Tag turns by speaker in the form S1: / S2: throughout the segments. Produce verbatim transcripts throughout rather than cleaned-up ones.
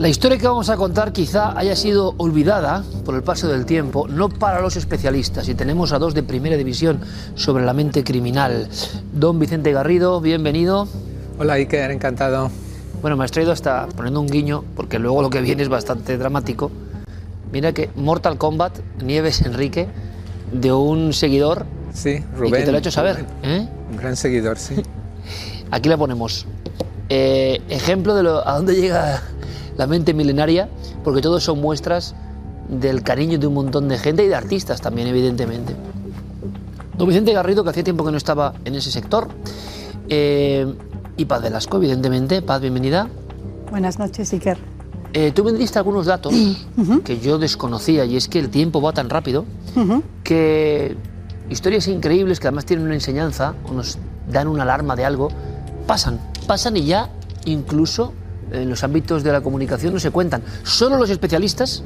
S1: La historia que vamos a contar quizá haya sido olvidada por el paso del tiempo, no para los especialistas, y tenemos a dos de primera división sobre la mente criminal. Don Vicente Garrido, bienvenido.
S2: Hola Iker, encantado.
S1: Bueno, me has traído hasta poniendo un guiño, porque luego lo que viene es bastante dramático. Mira que Mortal Kombat, Nieves Enrique, de un seguidor.
S2: Sí, Rubén.
S1: Y que te lo ha hecho saber. ¿Eh?
S2: Un gran seguidor, sí.
S1: Aquí la ponemos. Eh, ejemplo de lo, a dónde llega la mente milenaria, porque todos son muestras del cariño de un montón de gente y de artistas también, evidentemente. Don Vicente Garrido, que hacía tiempo que no estaba en ese sector, eh, y Paz Velasco, evidentemente. Paz, bienvenida.
S3: Buenas noches, Iker.
S1: Eh, tú me diste algunos datos uh-huh. que yo desconocía, y es que el tiempo va tan rápido uh-huh. que historias increíbles que además tienen una enseñanza o nos dan una alarma de algo, pasan, pasan y ya incluso en los ámbitos de la comunicación no se cuentan. Solo los especialistas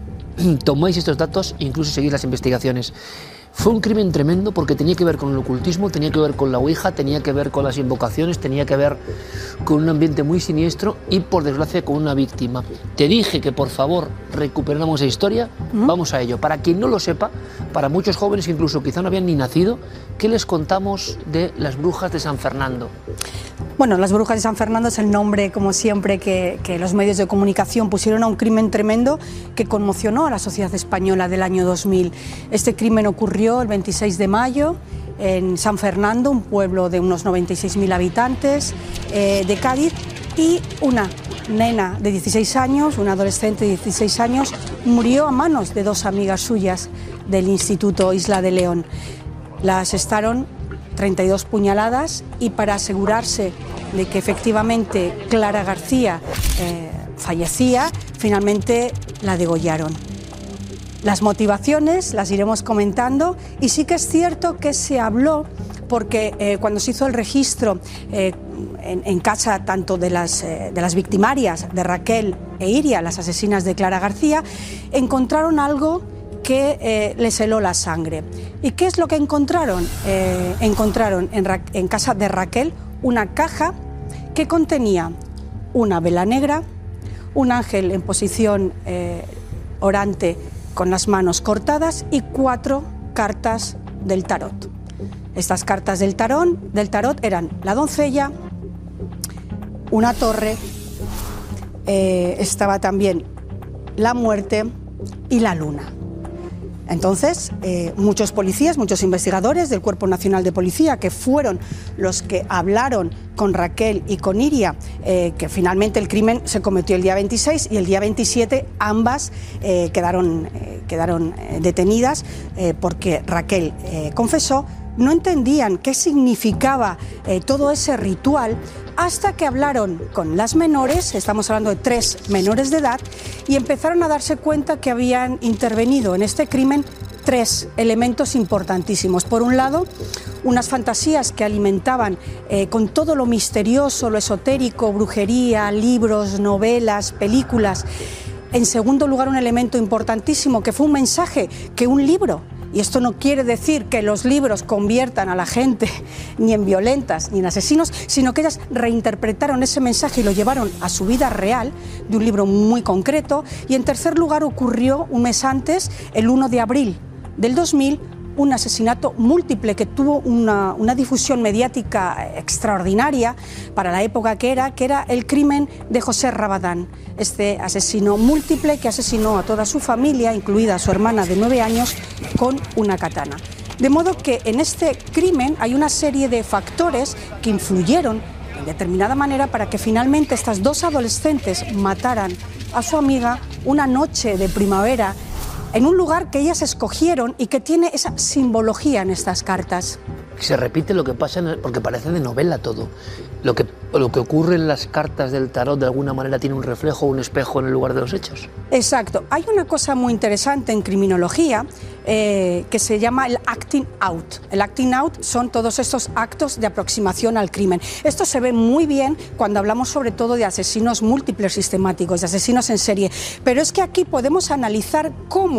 S1: tomáis estos datos e incluso seguís las investigaciones. Fue un crimen tremendo porque tenía que ver con el ocultismo, tenía que ver con la ouija, tenía que ver con las invocaciones, tenía que ver con un ambiente muy siniestro y, por desgracia, con una víctima. Te dije que, por favor, recuperáramos esa historia. ¿Mm? Vamos a ello. Para quien no lo sepa, para muchos jóvenes que incluso quizá no habían ni nacido, ¿qué les contamos de las brujas de San Fernando?
S3: Bueno, las brujas de San Fernando es el nombre, como siempre, que, que los medios de comunicación pusieron a un crimen tremendo que conmocionó a la sociedad española del año dos mil. Este crimen ocurrió el veintiséis de mayo en San Fernando, un pueblo de unos noventa y seis mil habitantes eh, de Cádiz, y una nena de dieciséis años, una adolescente de dieciséis años, murió a manos de dos amigas suyas del Instituto Isla de León. La asestaron treinta y dos puñaladas y, para asegurarse de que efectivamente Clara García eh, fallecía, finalmente la degollaron. Las motivaciones las iremos comentando, y sí que es cierto que se habló, porque eh, cuando se hizo el registro eh, en, en casa tanto de las, eh, de las victimarias, de Raquel e Iria, las asesinas de Clara García, encontraron algo que eh, les heló la sangre. ¿Y qué es lo que encontraron? Eh, encontraron en, Ra en casa de Raquel una caja que contenía una vela negra, un ángel en posición eh, orante con las manos cortadas y cuatro cartas del tarot. Estas cartas del tarot, del tarot eran la doncella, una torre, eh, estaba también la muerte y la luna. Entonces, eh, muchos policías, muchos investigadores del Cuerpo Nacional de Policía, que fueron los que hablaron con Raquel y con Iria, eh, que finalmente el crimen se cometió el día veintiséis y el día veintisiete ambas eh, quedaron, eh, quedaron eh, detenidas eh, porque Raquel eh, confesó, no entendían qué significaba eh, todo ese ritual, hasta que hablaron con las menores, estamos hablando de tres menores de edad, y empezaron a darse cuenta que habían intervenido en este crimen tres elementos importantísimos. Por un lado, unas fantasías que alimentaban eh, con todo lo misterioso, lo esotérico, brujería, libros, novelas, películas. En segundo lugar, un elemento importantísimo que fue un mensaje que un libro, y esto no quiere decir que los libros conviertan a la gente ni en violentas ni en asesinos, sino que ellas reinterpretaron ese mensaje y lo llevaron a su vida real, de un libro muy concreto. Y en tercer lugar, ocurrió un mes antes, el uno de abril del dos mil, un asesinato múltiple que tuvo una, una difusión mediática extraordinaria para la época que era, que era el crimen de José Rabadán, este asesino múltiple que asesinó a toda su familia, incluida a su hermana de nueve años, con una katana. De modo que en este crimen hay una serie de factores que influyeron de determinada manera para que finalmente estas dos adolescentes mataran a su amiga una noche de primavera en un lugar que ellas escogieron y que tiene esa simbología en estas cartas.
S1: Se repite lo que pasa, en el, porque parece de novela todo. Lo que, lo que ocurre en las cartas del tarot de alguna manera tiene un reflejo, un espejo en el lugar de los hechos.
S3: Exacto. Hay una cosa muy interesante en criminología eh, que se llama el acting out. El acting out son todos estos actos de aproximación al crimen. Esto se ve muy bien cuando hablamos sobre todo de asesinos múltiples sistemáticos, de asesinos en serie. Pero es que aquí podemos analizar cómo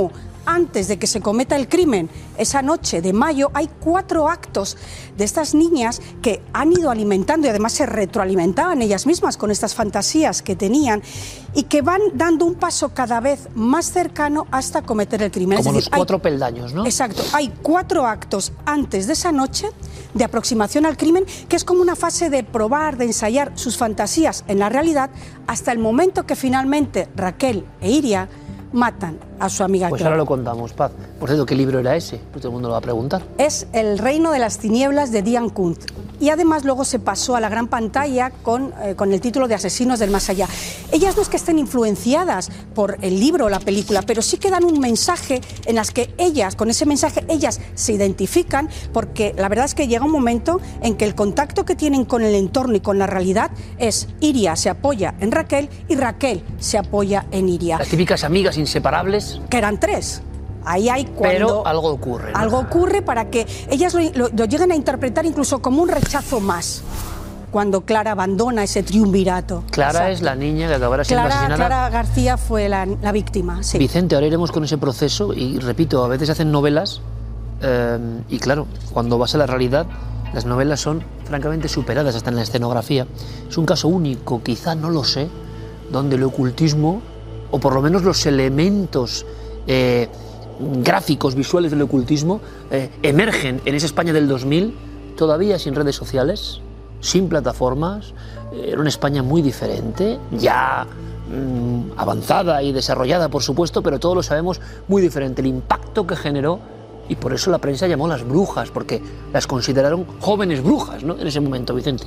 S3: antes de que se cometa el crimen, esa noche de mayo, hay cuatro actos de estas niñas que han ido alimentando y además se retroalimentaban ellas mismas con estas fantasías que tenían y que van dando un paso cada vez más cercano hasta cometer el crimen.
S1: Como
S3: es decir,
S1: los cuatro
S3: hay,
S1: peldaños, ¿no?
S3: Exacto. Hay cuatro actos antes de esa noche de aproximación al crimen, que es como una fase de probar, de ensayar sus fantasías en la realidad, hasta el momento que finalmente Raquel e Iria matan a su amiga
S1: Pues
S3: Clara.
S1: ahora lo contamos, Paz. Por cierto, ¿qué libro era ese? Pues todo el mundo lo va a preguntar.
S3: Es El reino de las tinieblas de Diane Kunt. Y además luego se pasó a la gran pantalla con, eh, con el título de Asesinos del Más Allá. Ellas no es que estén influenciadas por el libro o la película, pero sí que dan un mensaje en las que ellas, con ese mensaje, ellas se identifican, porque la verdad es que llega un momento en que el contacto que tienen con el entorno y con la realidad es Iria se apoya en Raquel y Raquel se apoya en Iria.
S1: Las típicas amigas inseparables.
S3: Que eran tres. Ahí hay cuando
S1: Pero algo ocurre, ¿no?
S3: Algo ocurre para que ellas lo, lo, lo lleguen a interpretar incluso como un rechazo más, cuando Clara abandona ese triunvirato.
S1: Clara
S3: Exacto.
S1: es la niña que acabará siendo
S3: Clara,
S1: asesinada.
S3: Clara García fue la, la víctima, sí.
S1: Vicente, ahora iremos con ese proceso y, repito, a veces hacen novelas eh, y, claro, cuando vas a la realidad, las novelas son francamente superadas hasta en la escenografía. Es un caso único, quizá, no lo sé, donde el ocultismo, o por lo menos los elementos eh, gráficos, visuales del ocultismo, eh, emergen en esa España del dos mil, todavía sin redes sociales, sin plataformas. Era una España muy diferente, ya mmm, avanzada y desarrollada, por supuesto, pero todos lo sabemos, muy diferente. El impacto que generó, y por eso la prensa llamó las brujas, porque las consideraron jóvenes brujas, ¿no?, en ese momento, Vicente.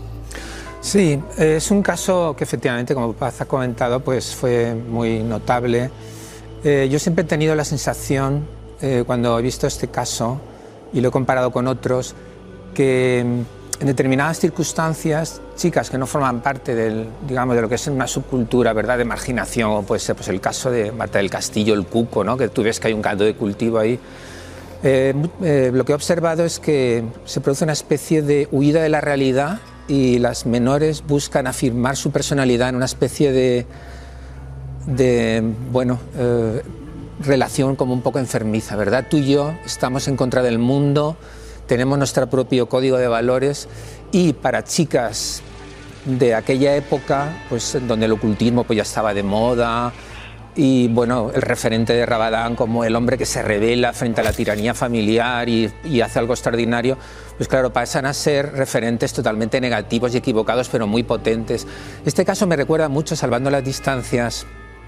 S2: Sí, es un caso que efectivamente, como Paz ha comentado, pues fue muy notable. Eh, yo siempre he tenido la sensación, eh, cuando he visto este caso, y lo he comparado con otros, que en determinadas circunstancias, chicas que no forman parte del, digamos, de lo que es una subcultura, ¿verdad?, de marginación, o puede ser pues, el caso de Marta del Castillo, el Cuco, ¿no?, que tú ves que hay un caldo de cultivo ahí. Eh, eh, lo que he observado es que se produce una especie de huida de la realidad y las menores buscan afirmar su personalidad en una especie de, de bueno, eh, relación como un poco enfermiza, ¿verdad? Tú y yo estamos en contra del mundo, tenemos nuestro propio código de valores, y para chicas de aquella época, pues donde el ocultismo pues, ya estaba de moda, y bueno, el referente de Rabadán como el hombre que se revela frente a la tiranía familiar y, y hace algo extraordinario, pues claro, pasan a ser referentes totalmente negativos y equivocados, pero muy potentes. Este caso me recuerda mucho, salvando las distancias,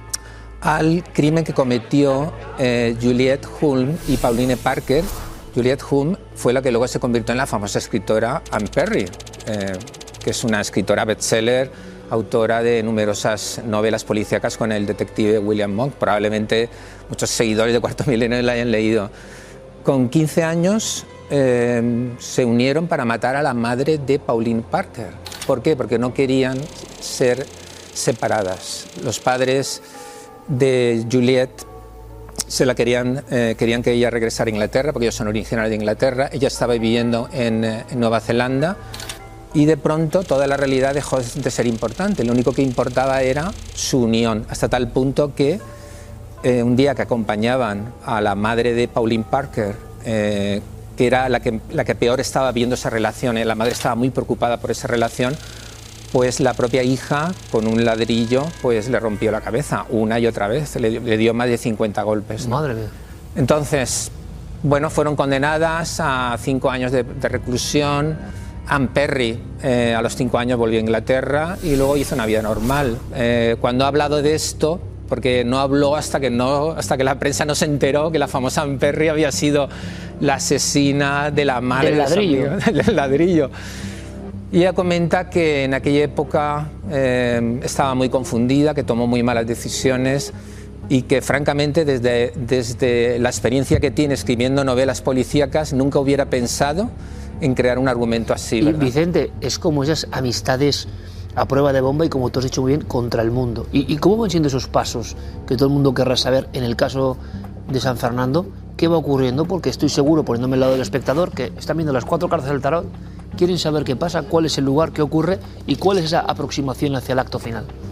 S2: al crimen que cometió eh, Juliette Hulme y Pauline Parker. Juliette Hulme fue la que luego se convirtió en la famosa escritora Anne Perry, eh, que es una escritora bestseller, autora de numerosas novelas policíacas con el detective William Monk. Probablemente muchos seguidores de Cuarto Milenio la hayan leído. Con quince años eh, se unieron para matar a la madre de Pauline Parker. ¿Por qué? Porque no querían ser separadas. Los padres de Juliette se la querían, eh, querían que ella regresara a Inglaterra, porque ellos son originarios de Inglaterra. Ella estaba viviendo en, en Nueva Zelanda. Y de pronto toda la realidad dejó de ser importante, lo único que importaba era su unión, hasta tal punto que eh, un día que acompañaban a la madre de Pauline Parker, eh, que era la que, la que peor estaba viendo esa relación, eh, la madre estaba muy preocupada por esa relación, pues la propia hija con un ladrillo pues le rompió la cabeza una y otra vez, le, le dio más de cincuenta golpes, ¿no?
S1: Madre mía.
S2: Entonces, bueno, fueron condenadas a cinco años de, de reclusión. Anne Perry eh, a los cinco años volvió a Inglaterra y luego hizo una vida normal. Eh, cuando ha hablado de esto, porque no habló hasta que, no, hasta que la prensa no se enteró que la famosa Anne Perry había sido la asesina de la madre
S1: del ladrillo.
S2: De del ladrillo. Y ella comenta que en aquella época eh, estaba muy confundida, que tomó muy malas decisiones y que francamente desde, desde la experiencia que tiene escribiendo novelas policíacas nunca hubiera pensado en crear un argumento así, ¿verdad?
S1: Y Vicente, es como esas amistades a prueba de bomba y, como tú has dicho muy bien, contra el mundo. ¿Y, y cómo van siendo esos pasos que todo el mundo querrá saber en el caso de San Fernando? ¿Qué va ocurriendo? Porque estoy seguro, poniéndome al lado del espectador, que están viendo las cuatro cartas del tarot, quieren saber qué pasa, cuál es el lugar, qué ocurre y cuál es esa aproximación hacia el acto final.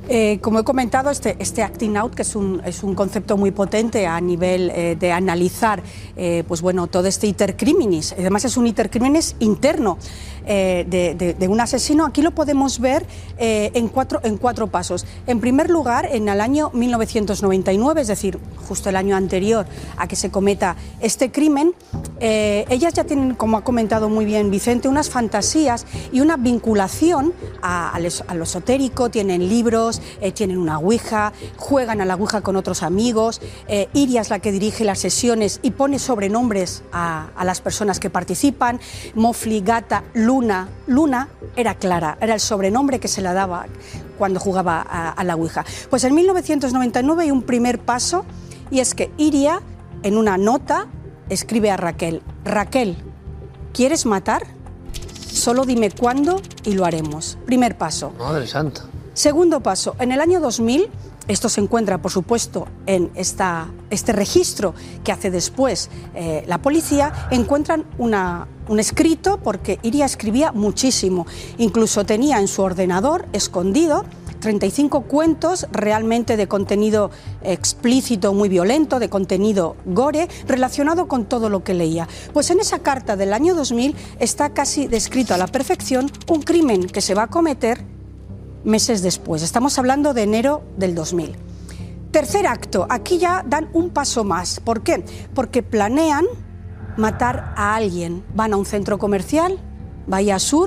S3: Eh, como he comentado, este, este acting out, que es un, es un concepto muy potente a nivel eh, de analizar eh, pues bueno, todo este iter criminis, además es un iter criminis interno eh, de, de, de un asesino, aquí lo podemos ver eh, en, cuatro, en cuatro pasos. En primer lugar, en el año mil novecientos noventa y nueve, es decir, justo el año anterior a que se cometa este crimen, eh, ellas ya tienen, como ha comentado muy bien Vicente, unas fantasías y una vinculación a, a, les, a lo esotérico, tienen libros, Eh, tienen una ouija, juegan a la ouija con otros amigos, eh, Iria es la que dirige las sesiones y pone sobrenombres a, a las personas que participan, Mofli, Gata, Luna. Luna era Clara, era el sobrenombre que se la daba cuando jugaba a, a la ouija. Pues en mil novecientos noventa y nueve hay un primer paso, y es que Iria, en una nota, escribe a Raquel: Raquel, ¿quieres matar? Solo dime cuándo y lo haremos. Primer paso.
S1: Madre santa.
S3: Segundo paso, en el año dos mil, esto se encuentra, por supuesto, en esta, este registro que hace después eh, la policía, encuentran una, un escrito, porque Iria escribía muchísimo, incluso tenía en su ordenador escondido treinta y cinco cuentos realmente de contenido explícito, muy violento, de contenido gore, relacionado con todo lo que leía. Pues en esa carta del año dos mil está casi descrito a la perfección un crimen que se va a cometer meses después. Estamos hablando de enero del dos mil. Tercer acto, aquí ya dan un paso más. ¿Por qué? Porque planean matar a alguien. Van a un centro comercial, Bahía Sur,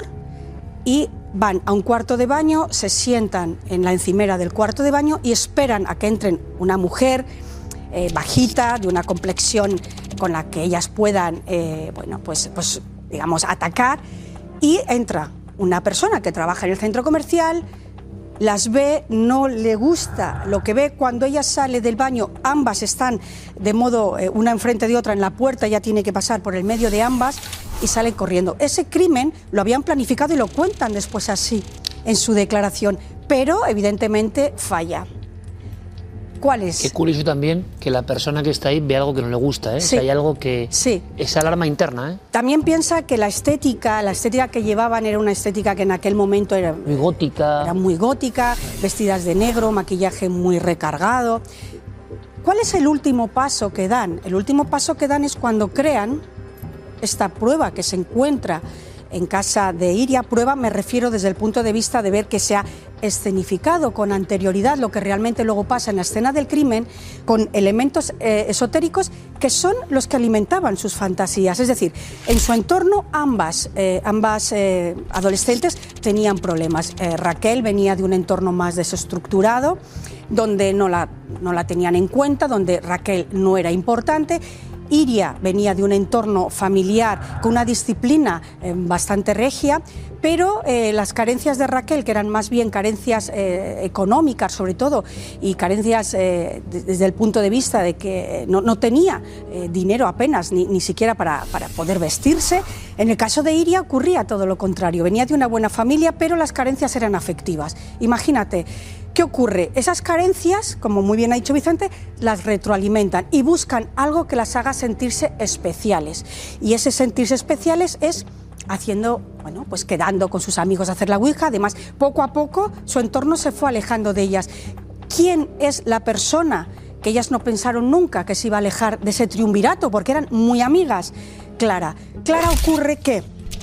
S3: y van a un cuarto de baño, se sientan en la encimera del cuarto de baño y esperan a que entren una mujer eh, bajita, de una complexión con la que ellas puedan, eh, bueno, pues, pues digamos, atacar, y entra una persona que trabaja en el centro comercial, las ve, no le gusta lo que ve. Cuando ella sale del baño, ambas están de modo, eh, una enfrente de otra en la puerta, ella tiene que pasar por el medio de ambas y salen corriendo. Ese crimen lo habían planificado y lo cuentan después así en su declaración, pero evidentemente falla. ¿Cuál es?
S1: Qué curioso también que la persona que está ahí ve algo que no le gusta, ¿eh?
S3: Sí.
S1: O sea, hay algo que...
S3: Sí.
S1: Esa alarma interna, ¿eh?
S3: También piensa que la estética, la estética que llevaban era una estética que en aquel momento era
S1: muy gótica.
S3: Era muy gótica, vestidas de negro, maquillaje muy recargado. ¿Cuál es el último paso que dan? El último paso que dan es cuando crean esta prueba que se encuentra en casa de Iria. Prueba me refiero desde el punto de vista de ver que se ha escenificado con anterioridad lo que realmente luego pasa en la escena del crimen, con elementos eh, esotéricos que son los que alimentaban sus fantasías. Es decir, en su entorno ambas, eh, ambas eh, adolescentes tenían problemas. Eh, Raquel venía de un entorno más desestructurado, donde no la, no la tenían en cuenta, donde Raquel no era importante. Iria venía de un entorno familiar con una disciplina eh, bastante regia, pero eh, las carencias de Raquel, que eran más bien carencias eh, económicas sobre todo, y carencias eh, de, desde el punto de vista de que no, no tenía eh, dinero apenas, ni, ni siquiera para, para poder vestirse. En el caso de Iria ocurría todo lo contrario, venía de una buena familia, pero las carencias eran afectivas. Imagínate, ¿qué ocurre? Esas carencias, como muy bien ha dicho Vicente, las retroalimentan y buscan algo que las haga sentirse especiales. Y ese sentirse especiales es haciendo, bueno, pues quedando con sus amigos a hacer la ouija. Además, poco a poco su entorno se fue alejando de ellas. ¿Quién es la persona que ellas no pensaron nunca que se iba a alejar de ese triunvirato? Porque eran muy amigas. Clara. Clara ocurre que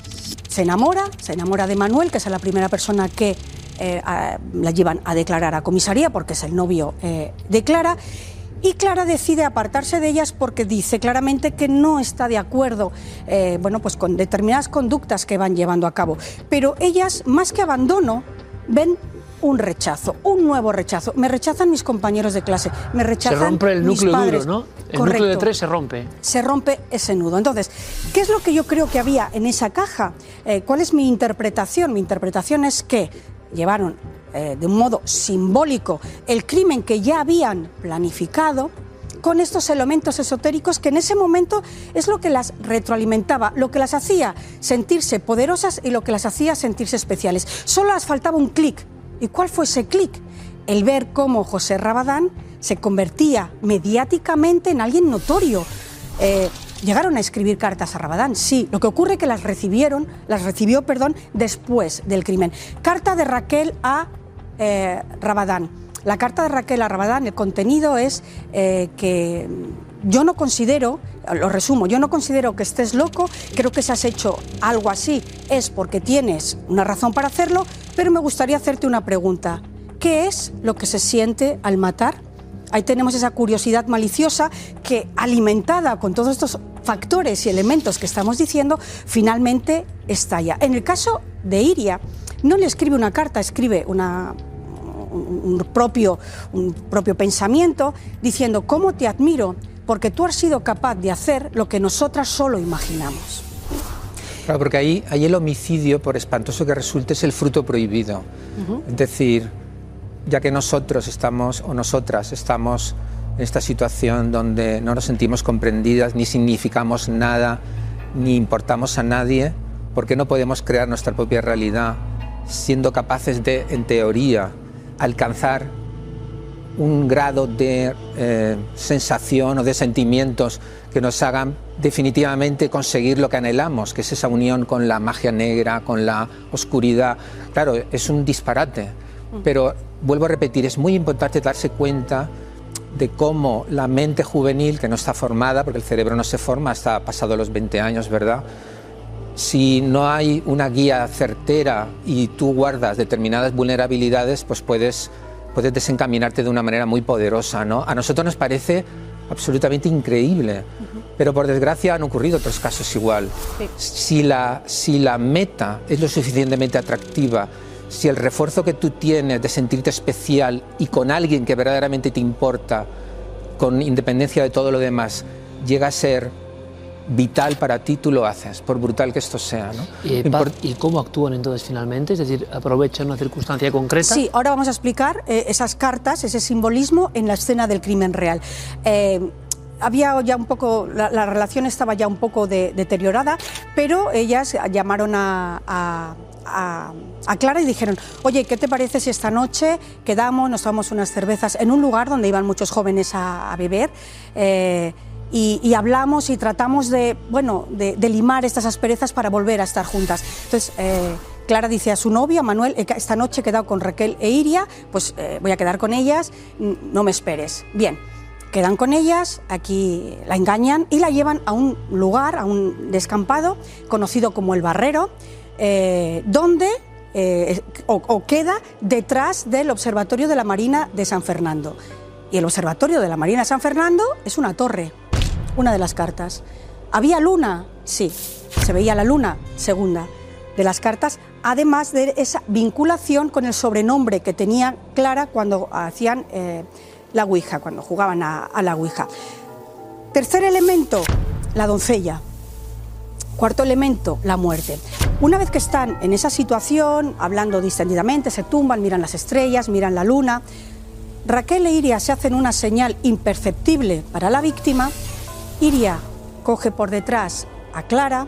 S3: se enamora, se enamora de Manuel, que es la primera persona que Eh, a, la llevan a declarar a comisaría porque es el novio eh, de Clara, y Clara decide apartarse de ellas porque dice claramente que no está de acuerdo eh, bueno, pues con determinadas conductas que van llevando a cabo, pero ellas, más que abandono, ven un rechazo, un nuevo rechazo. Me rechazan mis compañeros de clase, me rechazan
S1: se rompe el núcleo
S3: mis padres.
S1: duro, ¿no? El
S3: Correcto.
S1: núcleo de tres se rompe.
S3: Se rompe ese nudo. Entonces, ¿qué es lo que yo creo que había en esa caja? Eh, ¿Cuál es mi interpretación? Mi interpretación es que llevaron eh, de un modo simbólico el crimen que ya habían planificado, con estos elementos esotéricos que en ese momento es lo que las retroalimentaba, lo que las hacía sentirse poderosas y lo que las hacía sentirse especiales. Solo les faltaba un clic. ¿Y cuál fue ese clic? El ver cómo José Rabadán se convertía mediáticamente en alguien notorio. Eh, Llegaron a escribir cartas a Rabadán, sí. Lo que ocurre es que las recibieron, las recibió, perdón, después del crimen. Carta de Raquel a eh, Rabadán. La carta de Raquel a Rabadán, el contenido es eh, que yo no considero, lo resumo, yo no considero que estés loco, creo que si has hecho algo así es porque tienes una razón para hacerlo, pero me gustaría hacerte una pregunta. ¿Qué es lo que se siente al matar? Ahí tenemos esa curiosidad maliciosa que, alimentada con todos estos factores y elementos que estamos diciendo, finalmente estalla. En el caso de Iria, no le escribe una carta, escribe una... Un propio, un propio pensamiento, diciendo cómo te admiro, porque tú has sido capaz de hacer lo que nosotras solo imaginamos.
S2: Claro, porque ahí, ahí el homicidio, por espantoso que resulte, es el fruto prohibido. Uh-huh. Es decir, ya que nosotros estamos, o nosotras estamos en esta situación donde no nos sentimos comprendidas, ni significamos nada, ni importamos a nadie, ¿por qué no podemos crear nuestra propia realidad, siendo capaces de, en teoría, alcanzar un grado de eh, sensación o de sentimientos que nos hagan definitivamente conseguir lo que anhelamos, que es esa unión con la magia negra, con la oscuridad? Claro, es un disparate, pero vuelvo a repetir, es muy importante darse cuenta de cómo la mente juvenil, que no está formada, porque el cerebro no se forma hasta pasado los veinte años, ¿verdad? Si no hay una guía certera y tú guardas determinadas vulnerabilidades, pues puedes, puedes desencaminarte de una manera muy poderosa, ¿no? A nosotros nos parece absolutamente increíble, uh-huh. pero por desgracia han ocurrido otros casos igual. Sí. Si la, si la meta es lo suficientemente atractiva, si el refuerzo que tú tienes de sentirte especial y con alguien que verdaderamente te importa, con independencia de todo lo demás, llega a ser vital para ti, tú lo haces, por brutal que esto sea, ¿no?
S1: Eh, Paz, ¿y cómo actúan entonces finalmente? Es decir, ¿aprovechan una circunstancia concreta?
S3: Sí, ahora vamos a explicar eh, esas cartas, ese simbolismo en la escena del crimen real. Eh, había ya un poco, la, la relación estaba ya un poco de, deteriorada, pero ellas llamaron a, a A, a Clara y dijeron, oye, ¿qué te parece si esta noche quedamos, nos tomamos unas cervezas en un lugar donde iban muchos jóvenes a, a beber eh, y, y hablamos y tratamos de, bueno, de, de limar estas asperezas para volver a estar juntas? Entonces, eh, Clara dice a su novia, Manuel, esta noche he quedado con Raquel e Iria, pues eh, voy a quedar con ellas, no me esperes. Bien, quedan con ellas, aquí la engañan y la llevan a un lugar, a un descampado conocido como El Barrero, Eh, donde eh, o, o queda detrás del Observatorio de la Marina de San Fernando. Y el Observatorio de la Marina de San Fernando es una torre, una de las cartas. ¿Había luna? Sí, se veía la luna, segunda de las cartas, además de esa vinculación con el sobrenombre que tenía Clara cuando hacían eh, la Ouija, cuando jugaban a, a la Ouija. Tercer elemento, la doncella. Cuarto elemento, la muerte. Una vez que están en esa situación, hablando distendidamente, se tumban, miran las estrellas, miran la luna, Raquel e Iria se hacen una señal imperceptible para la víctima, Iria coge por detrás a Clara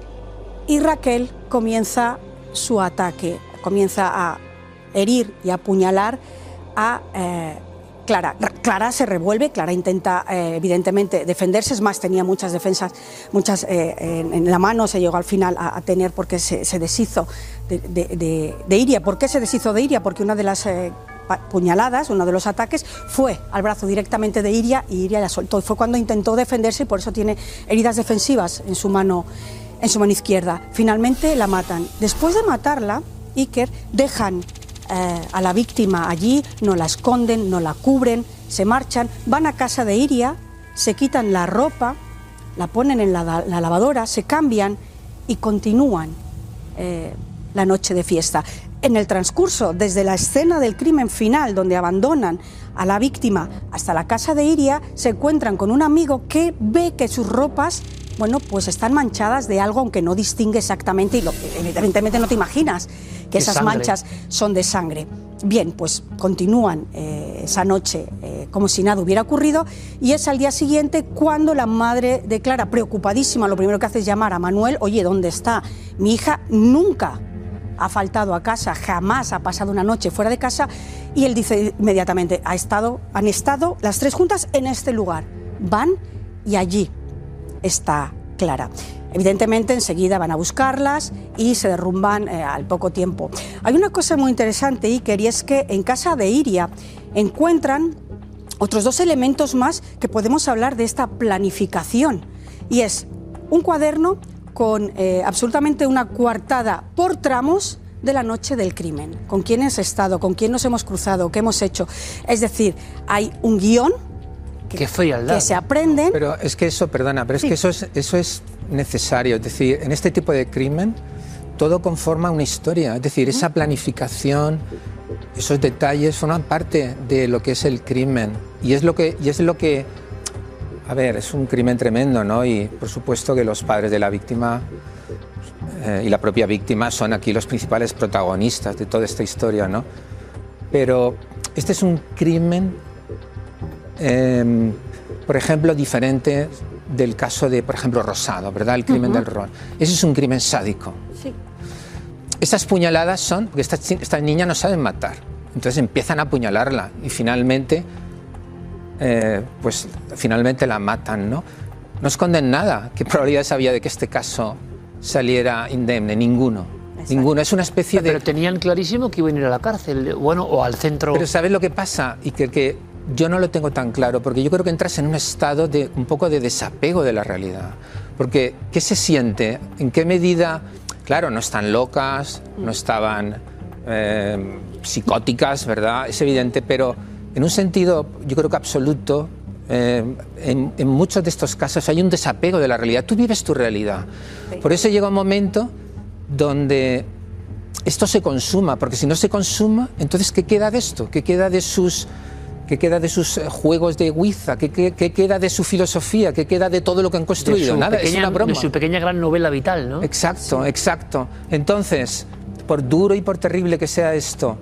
S3: y Raquel comienza su ataque, comienza a herir y a apuñalar a eh, Clara. Clara se revuelve, Clara intenta eh, evidentemente defenderse, es más, tenía muchas defensas, muchas eh, en, en la mano, se llegó al final a, a tener porque se, se deshizo de, de, de, de Iria. ¿Por qué se deshizo de Iria? Porque una de las eh, puñaladas, uno de los ataques, fue al brazo directamente de Iria y Iria la soltó. Y fue cuando intentó defenderse y por eso tiene heridas defensivas en su mano, en su mano izquierda. Finalmente la matan. Después de matarla, Iker, dejan Eh, a la víctima allí, no la esconden, no la cubren, se marchan, van a casa de Iria, se quitan la ropa, la ponen en la, la lavadora, se cambian y continúan eh, la noche de fiesta. En el transcurso, desde la escena del crimen final, donde abandonan a la víctima, hasta la casa de Iria, se encuentran con un amigo que ve que sus ropas, bueno, pues están manchadas de algo, aunque no distingue exactamente, y lo, evidentemente no te imaginas que esas
S1: sangre.
S3: manchas son de sangre. Bien, pues continúan eh, esa noche eh, como si nada hubiera ocurrido, y es al día siguiente cuando la madre de Clara, preocupadísima, lo primero que hace es llamar a Manuel, oye, ¿dónde está? Mi hija nunca ha faltado a casa, jamás ha pasado una noche fuera de casa, y él dice inmediatamente, ha estado, han estado las tres juntas en este lugar, van y allí está Clara. Evidentemente enseguida van a buscarlas y se derrumban eh, al poco tiempo. Hay una cosa muy interesante, Iker, y es que en casa de Iria encuentran otros dos elementos más que podemos hablar de esta planificación, y es un cuaderno con eh, absolutamente una coartada por tramos de la noche del crimen, con quién has estado, con quién nos hemos cruzado, qué hemos hecho. Es decir, hay un guión que,
S1: Qué frialdad.
S3: que se aprenden.
S2: Pero es que eso, perdona, pero es
S3: Sí.
S2: que eso es, eso es necesario. Es decir, en este tipo de crimen todo conforma una historia. Es decir, esa planificación, esos detalles forman parte de lo que es el crimen. Y es lo que, y es lo que a ver, es un crimen tremendo, ¿no? Y por supuesto que los padres de la víctima eh, y la propia víctima son aquí los principales protagonistas de toda esta historia, ¿no? Pero este es un crimen, eh, por ejemplo, diferente del caso de, por ejemplo, Rosado, ¿verdad? El crimen uh-huh. del Ron. Ese es un crimen sádico.
S3: Sí.
S2: Estas puñaladas son, porque estas, estas niñas no saben matar, entonces empiezan a apuñalarla y finalmente, eh, pues finalmente la matan, ¿no? No esconden nada. ¿Qué probabilidades había de que este caso saliera indemne? Ninguno. Exacto. Ninguno. Es una especie
S1: pero,
S2: de...
S1: Pero tenían clarísimo que iban a ir a la cárcel, bueno, o al centro...
S2: Pero ¿sabes lo que pasa? Y que, que yo no lo tengo tan claro, porque yo creo que entras en un estado de un poco de desapego de la realidad. Porque, ¿qué se siente? ¿En qué medida...? Claro, no están locas, no estaban eh, psicóticas, ¿verdad? Es evidente, pero en un sentido, yo creo que absoluto, eh, en, en muchos de estos casos hay un desapego de la realidad. Tú vives tu realidad. Por eso llega un momento donde esto se consuma, porque si no se consuma, entonces ¿qué queda de esto? ¿Qué queda de sus... ¿Qué queda de sus juegos de Ouija? ¿Qué, qué, ¿Qué queda de su filosofía? ¿Qué queda de todo lo que han construido? Nada,
S1: pequeña,
S2: es una broma.
S1: De su pequeña gran novela vital, ¿no?
S2: Exacto,
S3: sí.
S2: exacto. Entonces, por duro y por terrible que sea esto,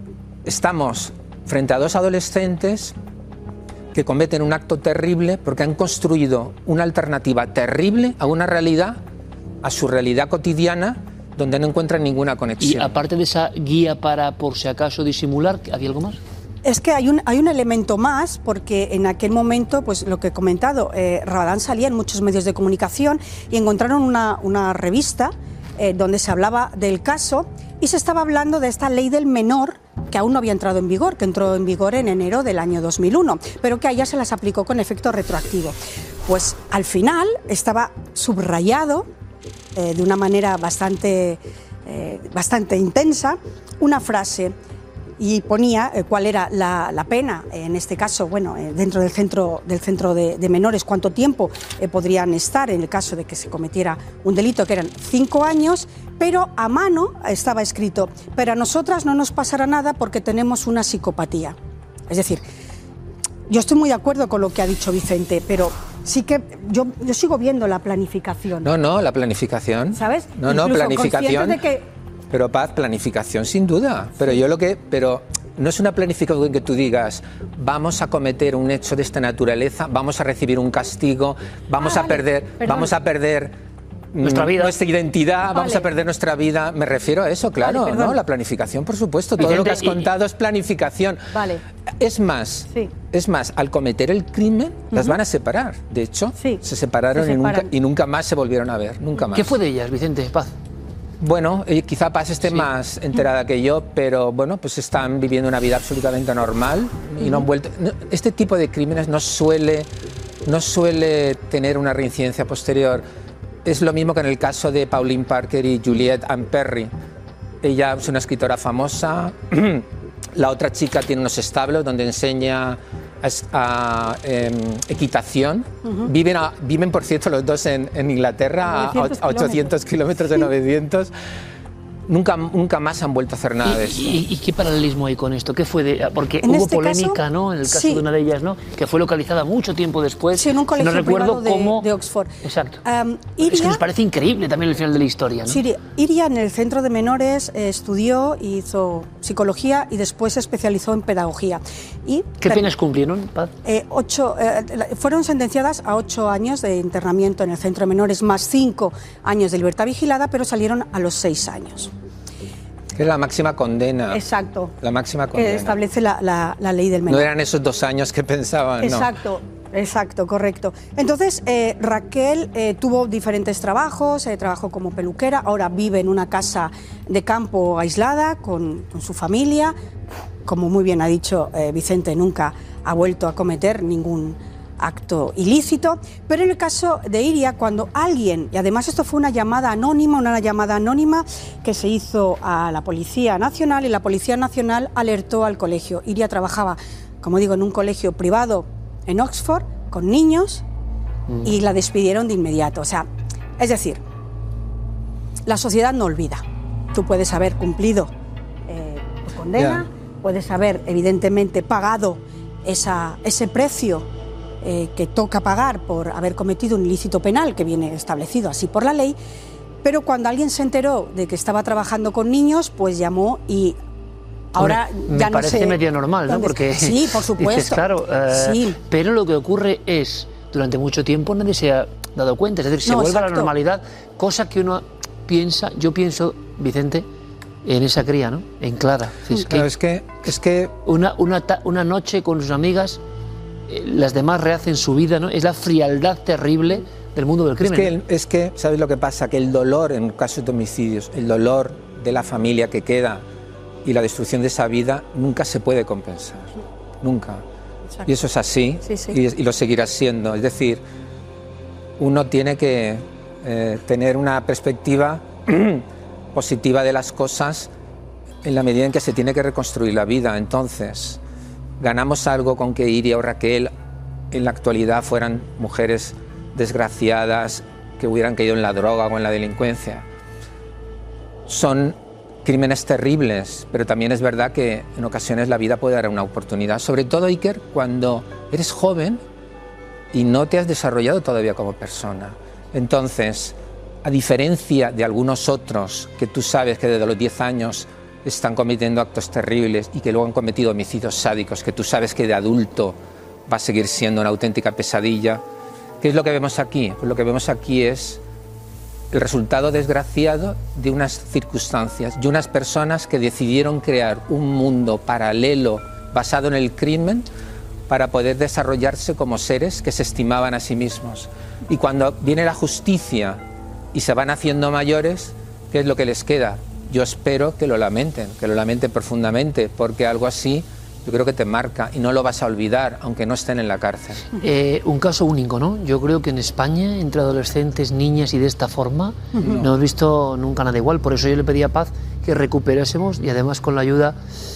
S2: estamos frente a dos adolescentes que cometen un acto terrible porque han construido una alternativa terrible a una realidad, a su realidad cotidiana, donde no encuentran ninguna conexión.
S1: Y aparte de esa guía para, por si acaso, disimular, ¿había algo más?
S3: Es que hay un, hay un elemento más, porque en aquel momento, pues lo que he comentado, eh, Rabadán salía en muchos medios de comunicación y encontraron una, una revista eh, donde se hablaba del caso y se estaba hablando de esta ley del menor que aún no había entrado en vigor, que entró en vigor en enero del año dos mil uno, pero que a ella se las aplicó con efecto retroactivo. Pues al final estaba subrayado eh, de una manera bastante, eh, bastante intensa una frase. Y ponía eh, cuál era la, la pena, en este caso, bueno, eh, dentro del centro, del centro de, de menores, cuánto tiempo eh, podrían estar en el caso de que se cometiera un delito, que eran cinco años, pero a mano estaba escrito, pero a nosotras no nos pasará nada porque tenemos una psicopatía. Es decir, yo estoy muy de acuerdo con lo que ha dicho Vicente, pero sí que yo, yo sigo viendo la planificación.
S2: No, no, la planificación.
S3: ¿Sabes?
S2: No, no,
S3: Incluso
S2: planificación.
S3: consciente de que
S2: Pero Paz, planificación sin duda. Pero yo lo que, pero no es una planificación que tú digas, vamos a cometer un hecho de esta naturaleza, vamos a recibir un castigo, vamos
S3: ah,
S2: a
S3: vale,
S2: perder,
S3: perdón.
S2: vamos a perder
S1: nuestra vida,
S2: nuestra identidad,
S3: vale.
S2: vamos a perder nuestra vida. Me refiero a eso, claro,
S3: vale,
S2: ¿no? La planificación, por supuesto. Todo lo que has contado es planificación.
S3: Vale.
S2: Es más,
S3: sí.
S2: es más, al cometer el crimen, uh-huh. las van a separar. De hecho,
S3: sí.
S2: se separaron
S3: se
S2: y, nunca, y nunca más se volvieron a ver, nunca más.
S1: ¿Qué fue de ellas, Vicente Paz?
S2: Bueno, eh, quizá Paz esté
S1: sí.
S2: más enterada que yo, pero bueno, pues están viviendo una vida absolutamente normal y no han vuelto. No, este tipo de crímenes no suele, no suele tener una reincidencia posterior. Es lo mismo que en el caso de Pauline Parker y Juliette Ann Perry. Ella es una escritora famosa. La otra chica tiene unos establos donde enseña a, a eh, equitación. Uh-huh. viven, a, viven, por cierto, los dos en, en Inglaterra, a, a ochocientos kilómetros de novecientos. Nunca, nunca más han vuelto a hacer nada
S1: ¿Y,
S2: de esto.
S1: ¿Y, y qué paralelismo hay con esto? ¿Qué fue de, porque
S3: en
S1: hubo
S3: este
S1: polémica,
S3: caso,
S1: ¿no? En el caso
S3: sí.
S1: de una de ellas, ¿no? Que fue localizada mucho tiempo después.
S3: Sí, en un colegio
S1: no recuerdo
S3: privado
S1: cómo...
S3: de, de Oxford.
S1: Exacto.
S3: Um, Iria,
S1: es que nos parece increíble también el final de la historia, ¿no?
S3: Sí, Iria en el centro de menores eh, estudió, hizo psicología y después se especializó en pedagogía. Y,
S1: ¿Qué penas cumplieron, Paz?
S3: Eh, ocho, eh, fueron sentenciadas a ocho años de internamiento en el centro de menores, más cinco años de libertad vigilada, pero salieron a los seis años.
S2: Que es la máxima condena.
S3: Exacto.
S2: La máxima condena.
S3: Que establece la, la, la ley del menor.
S2: No eran esos dos años que pensaban,
S3: Exacto.
S2: no.
S3: Exacto, correcto. Entonces, eh, Raquel eh, tuvo diferentes trabajos, eh, trabajó como peluquera, ahora vive en una casa de campo aislada con, con su familia. Como muy bien ha dicho eh, Vicente, nunca ha vuelto a cometer ningún acto ilícito, pero en el caso de Iria, cuando alguien, y además esto fue una llamada anónima, una llamada anónima que se hizo a la Policía Nacional, y la Policía Nacional alertó al colegio. Iria trabajaba, como digo, en un colegio privado en Oxford, con niños, mm. y la despidieron de inmediato. O sea, es decir, la sociedad no olvida. Tú puedes haber cumplido eh, tu condena, yeah. puedes haber, evidentemente, pagado esa, ese precio Eh, que toca pagar por haber cometido un ilícito penal que viene establecido así por la ley, pero cuando alguien se enteró de que estaba trabajando con niños, pues llamó y ahora
S1: me,
S3: ya
S1: me
S3: no
S1: parece
S3: sé
S1: medio normal, ¿no? Porque
S3: sí, por supuesto.
S1: Dices, claro, eh,
S3: sí.
S1: Pero lo que ocurre es, durante mucho tiempo nadie se ha dado cuenta, es decir, se
S3: no,
S1: vuelve
S3: exacto.
S1: a la normalidad, cosa que uno piensa, yo pienso, Vicente, en esa cría, ¿no? En Clara.
S2: Es, claro, que, es que, es que...
S1: Una, una, una noche con sus amigas, las demás rehacen su vida, ¿no? Es la frialdad terrible del mundo del crimen.
S2: Es que, ¿no? es que, ¿sabes lo que pasa? Que el dolor en casos de homicidios, el dolor de la familia que queda y la destrucción de esa vida nunca se puede compensar, nunca. Exacto. Y eso es así, sí, sí. Y, y lo seguirá siendo. Es decir, uno tiene que eh, tener una perspectiva positiva de las cosas en la medida en que se tiene que reconstruir la vida. Entonces, ganamos algo con que Iria o Raquel en la actualidad fueran mujeres desgraciadas que hubieran caído en la droga o en la delincuencia. Son crímenes terribles, pero también es verdad que en ocasiones la vida puede dar una oportunidad. Sobre todo, Iker, cuando eres joven y no te has desarrollado todavía como persona. Entonces, a diferencia de algunos otros que tú sabes que desde los diez años están cometiendo actos terribles y que luego han cometido homicidios sádicos, que tú sabes que de adulto va a seguir siendo una auténtica pesadilla. ¿Qué es lo que vemos aquí? Pues lo que vemos aquí es el resultado desgraciado de unas circunstancias, de unas personas que decidieron crear un mundo paralelo basado en el crimen para poder desarrollarse como seres que se estimaban a sí mismos. Y cuando viene la justicia y se van haciendo mayores, ¿qué es lo que les queda? Yo espero que lo lamenten, que lo lamenten profundamente, porque algo así yo creo que te marca y no lo vas a olvidar, aunque no estén en la cárcel.
S1: Eh, un caso único, ¿no? Yo creo que en España, entre adolescentes, niñas y de esta forma, no, no hemos visto nunca nada igual. Por eso yo le pedí a Paz que recuperásemos, y además con la ayuda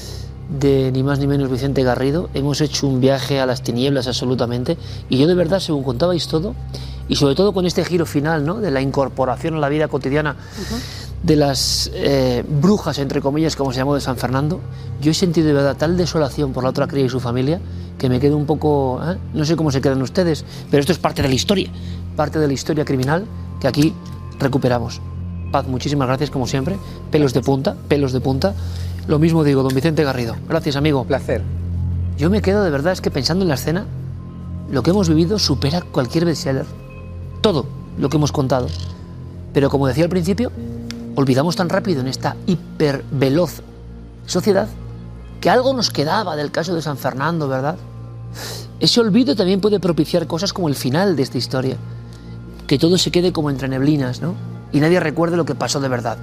S1: de ni más ni menos Vicente Garrido, hemos hecho un viaje a las tinieblas absolutamente. Y yo de verdad, según contabais todo, y sobre todo con este giro final, ¿no? De la incorporación a la vida cotidiana, uh-huh. de las eh, brujas, entre comillas, como se llamó, de San Fernando, yo he sentido de verdad tal desolación por la otra cría y su familia que me quedo un poco... ¿eh? No sé cómo se quedan ustedes, pero esto es parte de la historia, parte de la historia criminal que aquí recuperamos. Paz, muchísimas gracias como siempre, pelos de punta, pelos de punta. Lo mismo digo, don Vicente Garrido. Gracias, amigo.
S2: Placer.
S1: Yo me quedo de verdad, es que pensando en la escena, lo que hemos vivido supera cualquier bestseller. Todo lo que hemos contado. Pero como decía al principio, olvidamos tan rápido en esta hiperveloz sociedad que algo nos quedaba del caso de San Fernando, ¿verdad? Ese olvido también puede propiciar cosas como el final de esta historia, que todo se quede como entre neblinas, ¿no? Y nadie recuerde lo que pasó de verdad.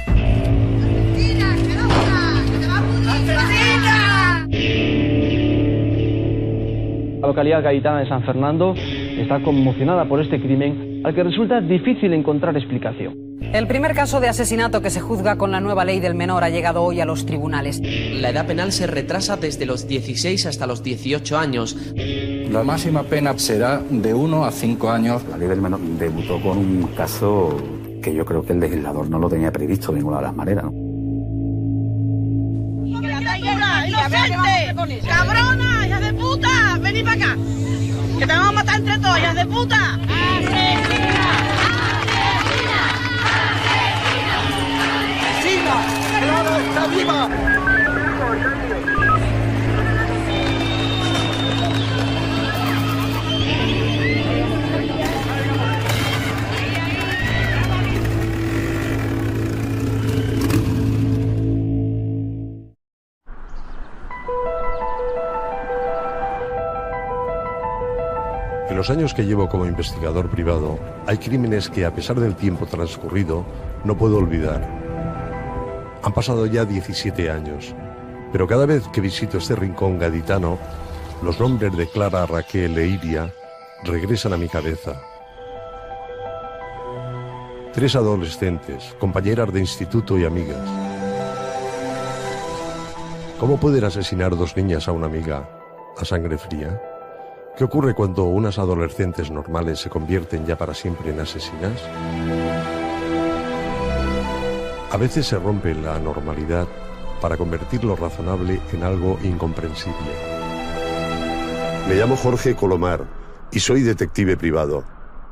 S4: La localidad gaditana de San Fernando está conmocionada por este crimen al que resulta difícil encontrar explicación.
S5: El primer caso de asesinato que se juzga con la nueva ley del menor ha llegado hoy a los tribunales.
S6: La edad penal se retrasa desde los dieciséis hasta los dieciocho años.
S7: La máxima pena será de uno a cinco años.
S8: La ley del menor debutó con un caso que yo creo que el legislador no lo tenía previsto de ninguna de las maneras, ¿no?
S9: ¡Inocente! ¡Cabrona! ¡Hijas de puta! ¡Venid para acá! ¡Que te vamos a matar entre todos, hijas de puta! ¡Asesina! ¡Asesina! ¡Asesina! ¡Clara está viva!
S10: los años que llevo como investigador privado, hay crímenes que, a pesar del tiempo transcurrido, no puedo olvidar. Han pasado ya diecisiete años, pero cada vez que visito este rincón gaditano, los nombres de Clara, Raquel e Iria regresan a mi cabeza. Tres adolescentes, compañeras de instituto y amigas. ¿Cómo pueden asesinar dos niñas a una amiga a sangre fría? ¿Qué ocurre cuando unas adolescentes normales se convierten ya para siempre en asesinas? A veces se rompe la normalidad para convertir lo razonable en algo incomprensible.
S11: Me llamo Jorge Colomar y soy detective privado.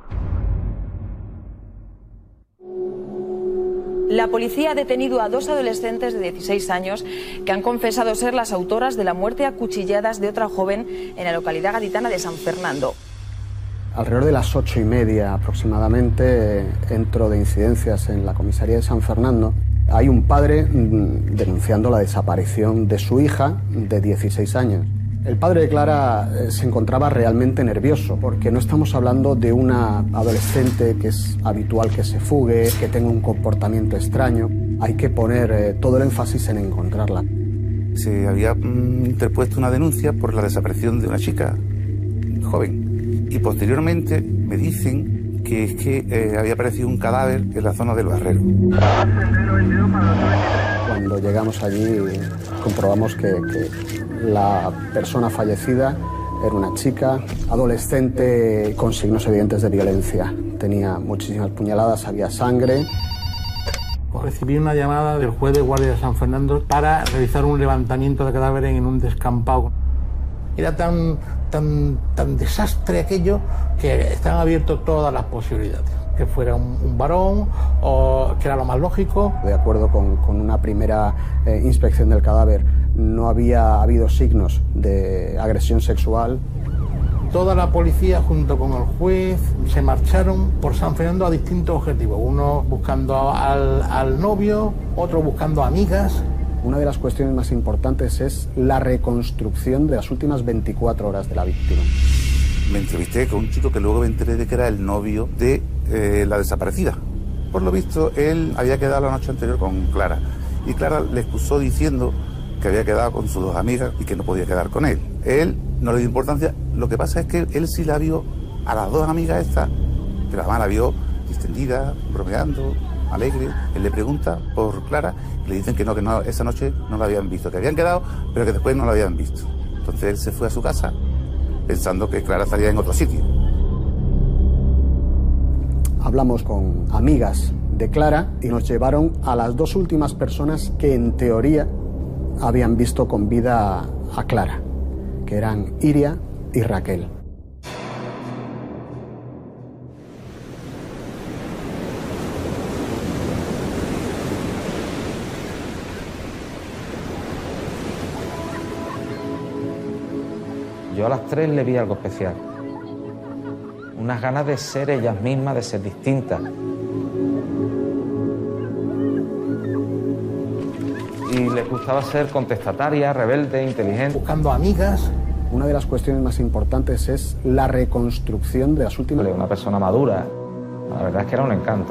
S12: La policía ha detenido a dos adolescentes de dieciséis años que han confesado ser las autoras de la muerte a cuchilladas de otra joven en la localidad gaditana de San Fernando.
S13: Alrededor de las ocho y media aproximadamente entro de incidencias en la comisaría de San Fernando. Hay un padre mmm, denunciando la desaparición de su hija de dieciséis años. El padre de Clara eh, se encontraba realmente nervioso porque no estamos hablando de una adolescente que es habitual que se fugue, que tenga un comportamiento extraño. Hay que poner eh, todo el énfasis en encontrarla.
S14: Se había mm, interpuesto una denuncia por la desaparición de una chica joven y posteriormente me dicen que es que eh, había aparecido un cadáver en la zona del Barrero.
S13: Cuando llegamos allí comprobamos que, que la persona fallecida era una chica adolescente con signos evidentes de violencia. Tenía muchísimas puñaladas, había sangre.
S15: Recibí una llamada del juez de guardia de San Fernando para realizar un levantamiento de cadáveres en un descampado. Era tan, tan, tan desastre aquello que estaban abiertas todas las posibilidades. Que fuera un, un varón, o que era lo más lógico.
S13: De acuerdo con, con una primera eh, inspección del cadáver, no había habido signos de agresión sexual.
S15: Toda la policía junto con el juez se marcharon por San Fernando a distintos objetivos. Uno buscando al, al novio, otro buscando amigas.
S13: Una de las cuestiones más importantes es la reconstrucción de las últimas veinticuatro horas de la víctima.
S14: Me entrevisté con un chico que luego me enteré de que era el novio de eh, la desaparecida. Por lo visto, él había quedado la noche anterior con Clara. Y Clara le excusó diciendo que había quedado con sus dos amigas y que no podía quedar con él. Él no le dio importancia. Lo que pasa es que él sí la vio a las dos amigas estas, que la mamá la vio distendida, bromeando, alegre. Él le pregunta por Clara y le dicen que no, que no, esa noche no la habían visto, que habían quedado, pero que después no la habían visto. Entonces él se fue a su casa pensando que Clara estaría en otro sitio.
S13: Hablamos con amigas de Clara y nos llevaron a las dos últimas personas que en teoría habían visto con vida a Clara, que eran Iria y Raquel.
S16: Yo a las tres le vi algo especial. Unas ganas de ser ellas mismas, de ser distintas. Y les gustaba ser contestataria, rebelde, inteligente.
S15: Buscando amigas.
S13: Una de las cuestiones más importantes es la reconstrucción de las últimas...
S16: Una persona madura. La verdad es que era un encanto.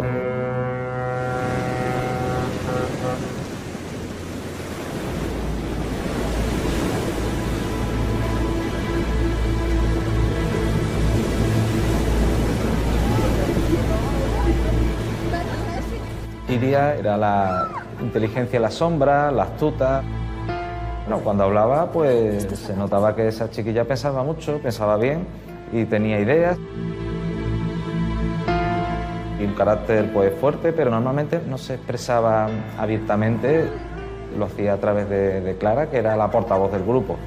S16: Iria era la inteligencia en la sombra, la astuta. Bueno, cuando hablaba, pues se notaba que esa chiquilla pensaba mucho, pensaba bien y tenía ideas. Y un carácter pues fuerte, pero normalmente no se expresaba abiertamente. Lo hacía a través de, de Clara, que era la portavoz del grupo.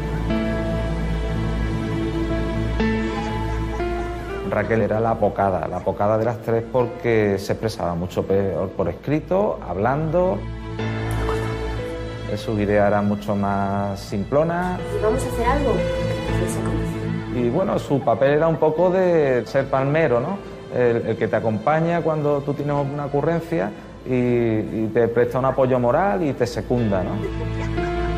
S16: Raquel era la apocada, la apocada de las tres porque se expresaba mucho peor por escrito, hablando. Sus ideas eran mucho más simplonas.
S17: ¿Y vamos a hacer algo?
S16: Y bueno, su papel era un poco de ser palmero, ¿no? El, el que te acompaña cuando tú tienes una ocurrencia y, y te presta un apoyo moral y te secunda, ¿no?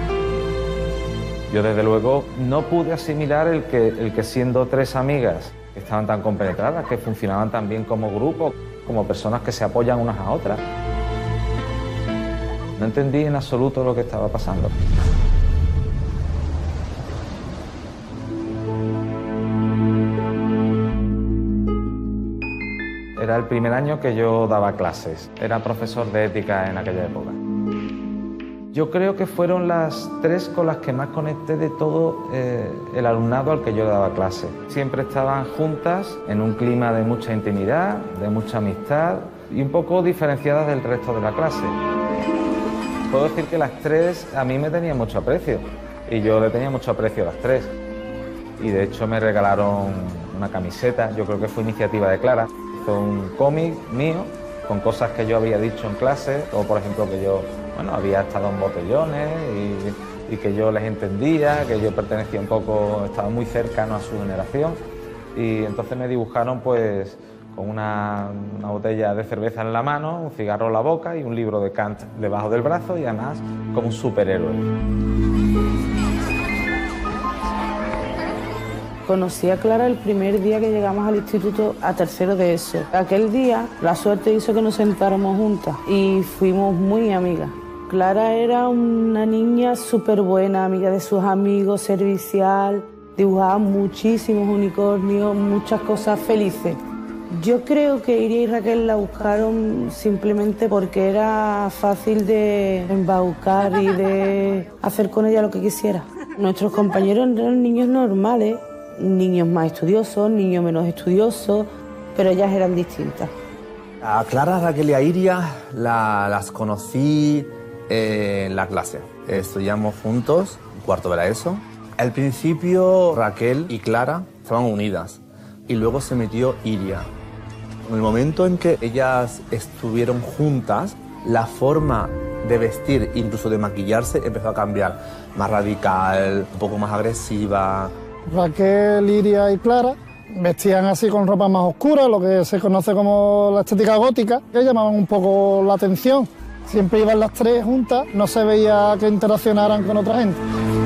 S16: Yo desde luego no pude asimilar el que, el que siendo tres amigas que estaban tan compenetradas, que funcionaban tan bien como grupo, como personas que se apoyan unas a otras. No entendí en absoluto lo que estaba pasando. Era el primer año que yo daba clases. Era profesor de ética en aquella época. Yo creo que fueron las tres con las que más conecté de todo eh, el alumnado al que yo daba clase. Siempre estaban juntas en un clima de mucha intimidad, de mucha amistad y un poco diferenciadas del resto de la clase. Puedo decir que las tres a mí me tenían mucho aprecio y yo le tenía mucho aprecio a las tres. Y de hecho me regalaron una camiseta, yo creo que fue iniciativa de Clara. Hizo un cómic mío con cosas que yo había dicho en clase, o por ejemplo que yo bueno, había estado en botellones y, y que yo les entendía, que yo pertenecía un poco, estaba muy cercano a su generación. Y entonces me dibujaron pues con una, una botella de cerveza en la mano, un cigarro en la boca y un libro de Kant debajo del brazo y además como un superhéroe.
S17: Conocí a Clara el primer día que llegamos al instituto a tercero de eso. Aquel día la suerte hizo que nos sentáramos juntas y fuimos muy amigas. Clara era una niña súper buena, amiga de sus amigos, servicial, dibujaba muchísimos unicornios, muchas cosas felices. Yo creo que Iria y Raquel la buscaron simplemente porque era fácil de embaucar y de hacer con ella lo que quisiera. Nuestros compañeros eran niños normales, niños más estudiosos, niños menos estudiosos, pero ellas eran distintas.
S18: A Clara, Raquel y a Iria la, las conocí eh, en la clase. Estudiamos juntos, cuarto de la ESO. Al principio Raquel y Clara estaban unidas y luego se metió Iria. En el momento en que ellas estuvieron juntas, la forma de vestir, incluso de maquillarse, empezó a cambiar. Más radical, un poco más agresiva.
S19: Raquel, Iria y Clara vestían así con ropa más oscura, lo que se conoce como la estética gótica, que llamaban un poco la atención. Siempre iban las tres juntas, no se veía que interaccionaran con otra gente.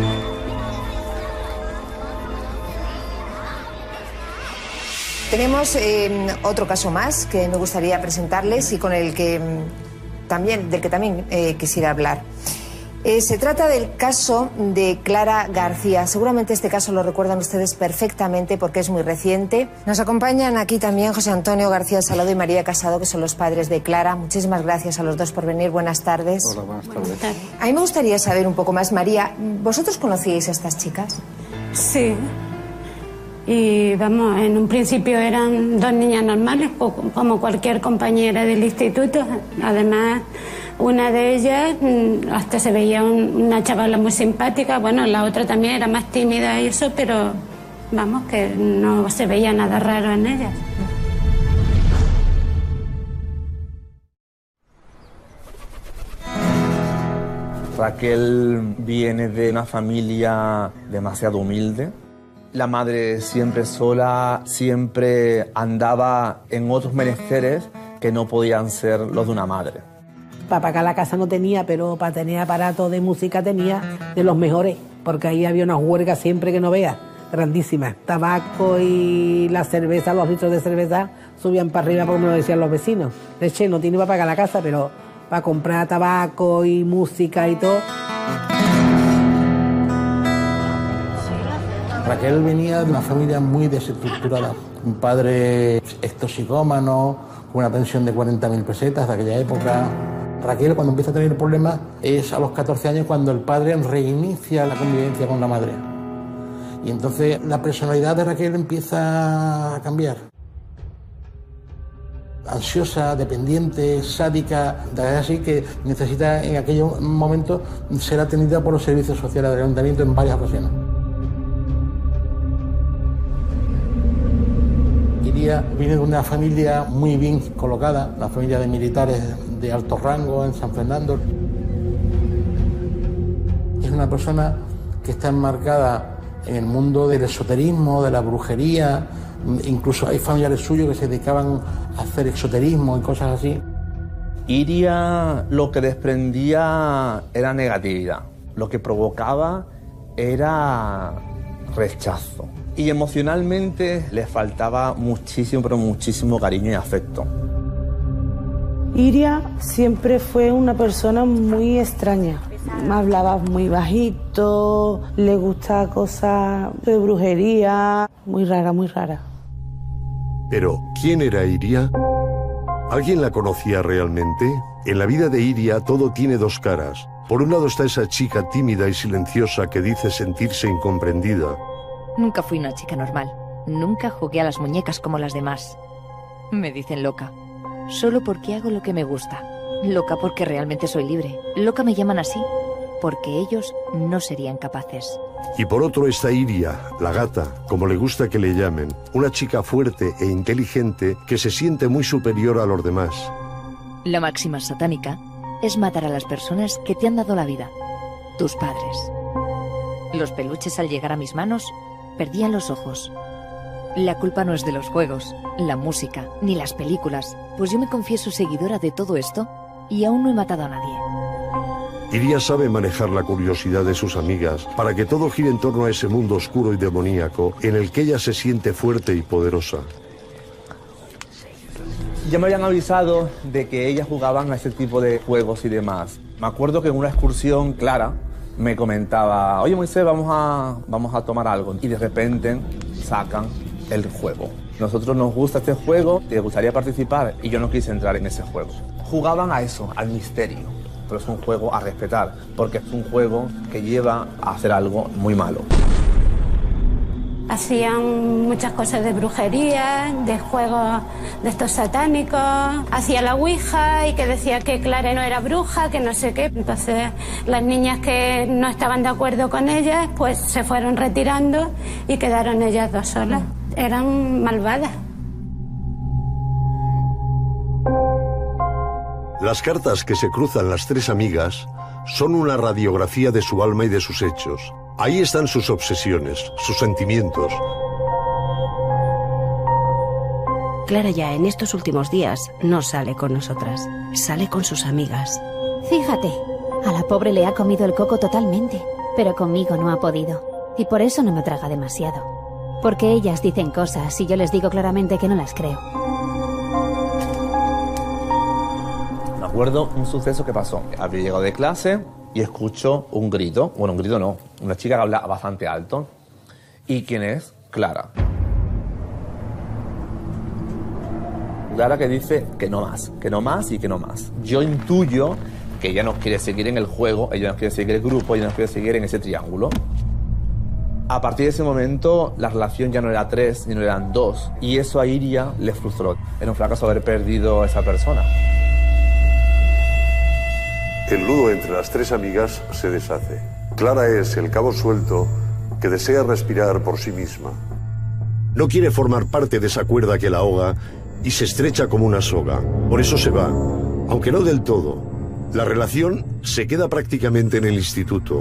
S20: Tenemos eh, otro caso más que me gustaría presentarles y con el que también, del que también eh, quisiera hablar. Eh, se trata del caso de Clara García. Seguramente este caso lo recuerdan ustedes perfectamente porque es muy reciente. Nos acompañan aquí también José Antonio García Salado y María Casado, que son los padres de Clara. Muchísimas gracias a los dos por venir. Buenas tardes.
S19: Hola, buenas tardes.
S20: A mí me gustaría saber un poco más, María, ¿vosotros conocíais a estas chicas?
S21: Sí. Y vamos, en un principio eran dos niñas normales, como cualquier compañera del instituto. Además, una de ellas hasta se veía un, una chavala muy simpática. Bueno, la otra también era más tímida y eso, pero vamos, que no se veía nada raro en ellas.
S18: Raquel viene de una familia demasiado humilde. La madre siempre sola, siempre andaba en otros menesteres que no podían ser los de una madre.
S22: Para pagar la casa no tenía, pero para tener aparatos de música tenía de los mejores, porque ahí había unas huelgas siempre que no veas, grandísimas. Tabaco y la cerveza, los litros de cerveza subían para arriba, como me lo decían los vecinos. De hecho, no tiene para pagar la casa, pero para comprar tabaco y música y todo.
S15: Raquel venía de una familia muy desestructurada. Un padre extoxicómano, con una pensión de cuarenta mil pesetas de aquella época. Raquel, cuando empieza a tener problemas, es a los catorce años cuando el padre reinicia la convivencia con la madre. Y entonces la personalidad de Raquel empieza a cambiar. Ansiosa, dependiente, sádica, así que necesita en aquellos momentos ser atendida por los servicios sociales del ayuntamiento en varias ocasiones. Iria viene de una familia muy bien colocada, una familia de militares de alto rango en San Fernando. Es una persona que está enmarcada en el mundo del esoterismo, de la brujería. Incluso hay familiares suyos que se dedicaban a hacer exoterismo y cosas así.
S18: Iria lo que desprendía era negatividad. Lo que provocaba era rechazo. Y emocionalmente le faltaba muchísimo, pero muchísimo cariño y afecto.
S17: Iria siempre fue una persona muy extraña. Hablaba muy bajito, le gustaba cosas de brujería, muy rara, muy rara.
S11: Pero, ¿quién era Iria? ¿Alguien la conocía realmente? En la vida de Iria todo tiene dos caras. Por un lado está esa chica tímida y silenciosa que dice sentirse incomprendida.
S2: Nunca fui una chica normal. Nunca jugué a las muñecas como las demás. Me dicen loca. Solo porque hago lo que me gusta. Loca porque realmente soy libre. Loca me llaman así porque ellos no serían capaces.
S11: Y por otro está Iria, la gata, como le gusta que le llamen. Una chica fuerte e inteligente que se siente muy superior a los demás.
S2: La máxima satánica es matar a las personas que te han dado la vida. Tus padres. Los peluches al llegar a mis manos perdían los ojos. La culpa no es de los juegos, la música, ni las películas, pues yo me confieso seguidora de todo esto y aún no he matado a nadie.
S11: Iria sabe manejar la curiosidad de sus amigas para que todo gire en torno a ese mundo oscuro y demoníaco en el que ella se siente fuerte y poderosa.
S18: Ya me habían avisado de que ellas jugaban a ese tipo de juegos y demás. Me acuerdo que en una excursión, Clara me comentaba, oye Moisés, vamos a, vamos a tomar algo. Y de repente sacan el juego. Nosotros nos gusta este juego, te gustaría participar, y yo no quise entrar en ese juego. Jugaban a eso, al misterio, pero es un juego a respetar, porque es un juego que lleva a hacer algo muy malo.
S21: Hacían muchas cosas de brujería, de juegos de estos satánicos. Hacía la ouija y que decía que Clara no era bruja, que no sé qué. Entonces las niñas que no estaban de acuerdo con ellas, pues se fueron retirando y quedaron ellas dos solas. Eran malvadas.
S11: Las cartas que se cruzan las tres amigas son una radiografía de su alma y de sus hechos. Ahí están sus obsesiones, sus sentimientos.
S3: Clara ya en estos últimos días no sale con nosotras, sale con sus amigas.
S23: Fíjate, a la pobre le ha comido el coco totalmente, pero conmigo no ha podido. Y por eso no me traga demasiado. Porque ellas dicen cosas y yo les digo claramente que no las creo.
S18: Me acuerdo un suceso que pasó. Había llegado de clase y escucho un grito. Bueno, un grito no. Una chica que habla bastante alto. ¿Y quién es? Clara. Clara que dice que no más, que no más y que no más. Yo intuyo que ella no quiere seguir en el juego, ella no quiere seguir el grupo, ella no quiere seguir en ese triángulo. A partir de ese momento, la relación ya no era tres, sino eran dos. Y eso a Iria le frustró. Era un fracaso haber perdido a esa persona.
S11: El nudo entre las tres amigas se deshace. Clara es el cabo suelto que desea respirar por sí misma. No quiere formar parte de esa cuerda que la ahoga y se estrecha como una soga. Por eso se va, aunque no del todo. La relación se queda prácticamente en el instituto.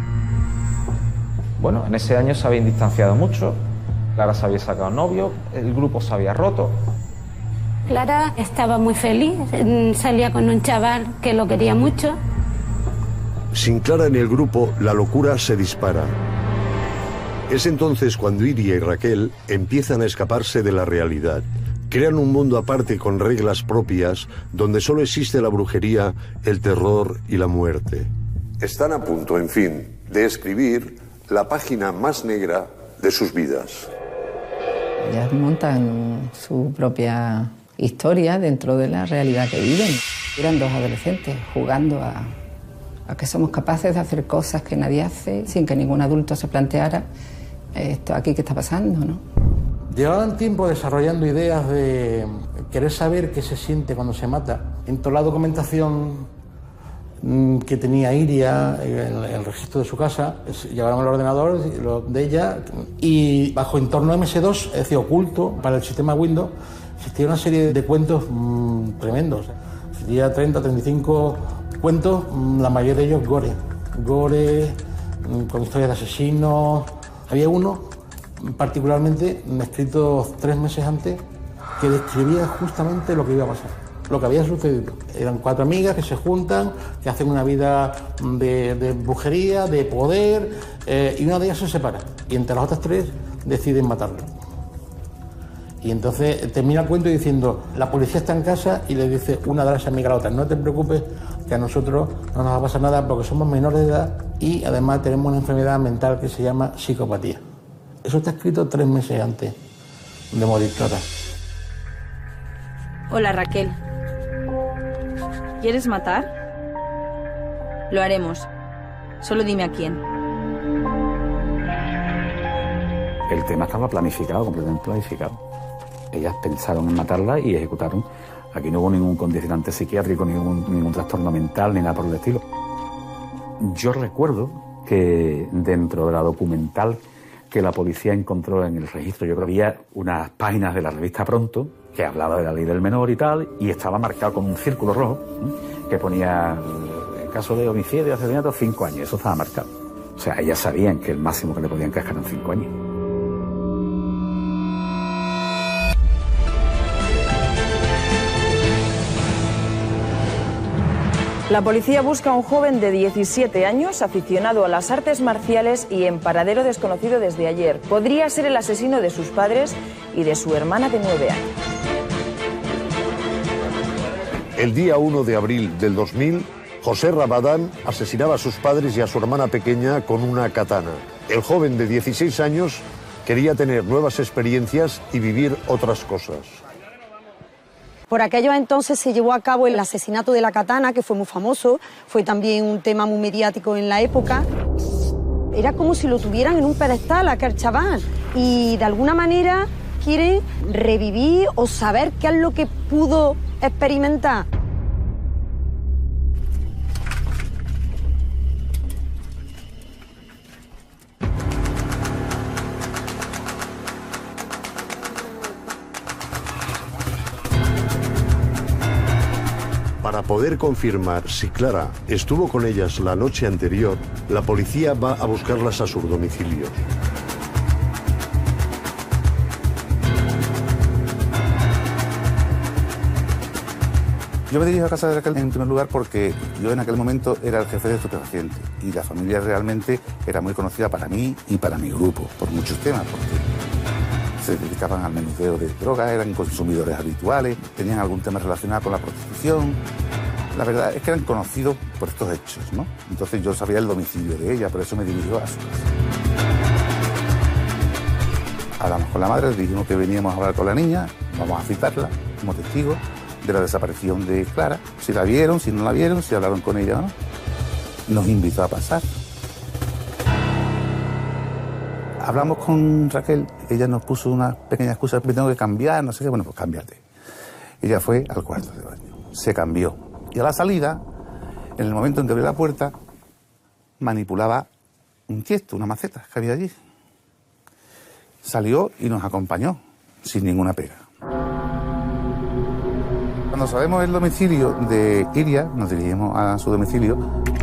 S16: Bueno, en ese año se habían distanciado mucho. Clara se había sacado novio, el grupo se había roto.
S21: Clara estaba muy feliz, salía con un chaval que lo quería mucho.
S11: Sin Clara en el grupo, la locura se dispara. Es entonces cuando Iria y Raquel empiezan a escaparse de la realidad. Crean un mundo aparte con reglas propias, donde solo existe la brujería, el terror y la muerte. Están a punto, en fin, de escribir la página más negra de sus vidas.
S24: Ellas montan su propia historia dentro de la realidad que viven. Eran dos adolescentes jugando a, a que somos capaces de hacer cosas que nadie hace sin que ningún adulto se planteara esto aquí que está pasando, ¿no?
S15: Llevaban tiempo desarrollando ideas de querer saber qué se siente cuando se mata. En toda la documentación que tenía Iria en el registro de su casa, llevaron el ordenador de ella y bajo entorno eme ese dos, es decir, oculto para el sistema Windows, existía una serie de cuentos mmm, tremendos. Existía treinta, treinta y cinco cuentos, la mayoría de ellos gore. Gore, con historias de asesinos. Había uno, particularmente, escrito tres meses antes, que describía justamente lo que iba a pasar, lo que había sucedido. Eran cuatro amigas que se juntan, que hacen una vida de, de brujería, de poder, eh, y una de ellas se separa. Y entre las otras tres deciden matarlo. Y entonces termina el cuento diciendo, la policía está en casa y le dice una de las amigas a la otra, no te preocupes, que a nosotros no nos va a pasar nada porque somos menores de edad y además tenemos una enfermedad mental que se llama psicopatía. Eso está escrito tres meses antes de morir Clara.
S1: Hola, Raquel. ¿Quieres matar? Lo haremos. Solo dime a quién.
S8: El tema estaba planificado, completamente planificado. Ellas pensaron en matarla y ejecutaron. Aquí no hubo ningún condicionante psiquiátrico, ningún, ningún trastorno mental, ni nada por el estilo. Yo recuerdo que dentro de la documental que la policía encontró en el registro, yo creo que había unas páginas de la revista Pronto que hablaba de la ley del menor y tal, y estaba marcado con un círculo rojo ¿eh? que ponía, en caso de homicidio y asesinato, cinco años. Eso estaba marcado. O sea, ellas sabían que el máximo que le podían cascar eran cinco años.
S12: La policía busca a un joven de diecisiete años, aficionado a las artes marciales y en paradero desconocido desde ayer. Podría ser el asesino de sus padres y de su hermana de nueve años.
S11: El día uno de abril del dos mil, José Rabadán asesinaba a sus padres y a su hermana pequeña con una katana. El joven de dieciséis años quería tener nuevas experiencias y vivir otras cosas.
S4: Por aquellos entonces se llevó a cabo el asesinato de la katana, que fue muy famoso, fue también un tema muy mediático en la época. Era como si lo tuvieran en un pedestal, aquel chaval, y de alguna manera quieren revivir o saber qué es lo que pudo experimentar.
S11: Para poder confirmar si Clara estuvo con ellas la noche anterior, la policía va a buscarlas a sus domicilios.
S14: Yo me dirijo a casa de Raquel en primer lugar porque yo en aquel momento era el jefe de estupefacientes y la familia realmente era muy conocida para mí y para mi grupo, por muchos temas, porque se dedicaban al menudeo de drogas, eran consumidores habituales, tenían algún tema relacionado con la prostitución. La verdad es que eran conocidos por estos hechos, ¿no? Entonces yo sabía el domicilio de ella, por eso me dirijo a su casa. Hablamos con la madre, le dijimos que veníamos a hablar con la niña, vamos a citarla como testigo de la desaparición de Clara, si la vieron, si no la vieron, si hablaron con ella o no. Nos invitó a pasar. Hablamos con Raquel, ella nos puso una pequeña excusa, me tengo que cambiar, no sé qué, bueno, pues cámbiate. Ella fue al cuarto de baño, se cambió. Y a la salida, en el momento en que abrió la puerta, manipulaba un tiesto, una maceta que había allí. Salió y nos acompañó, sin ninguna pega. Cuando sabemos el domicilio de Iria, nos dirigimos a su domicilio.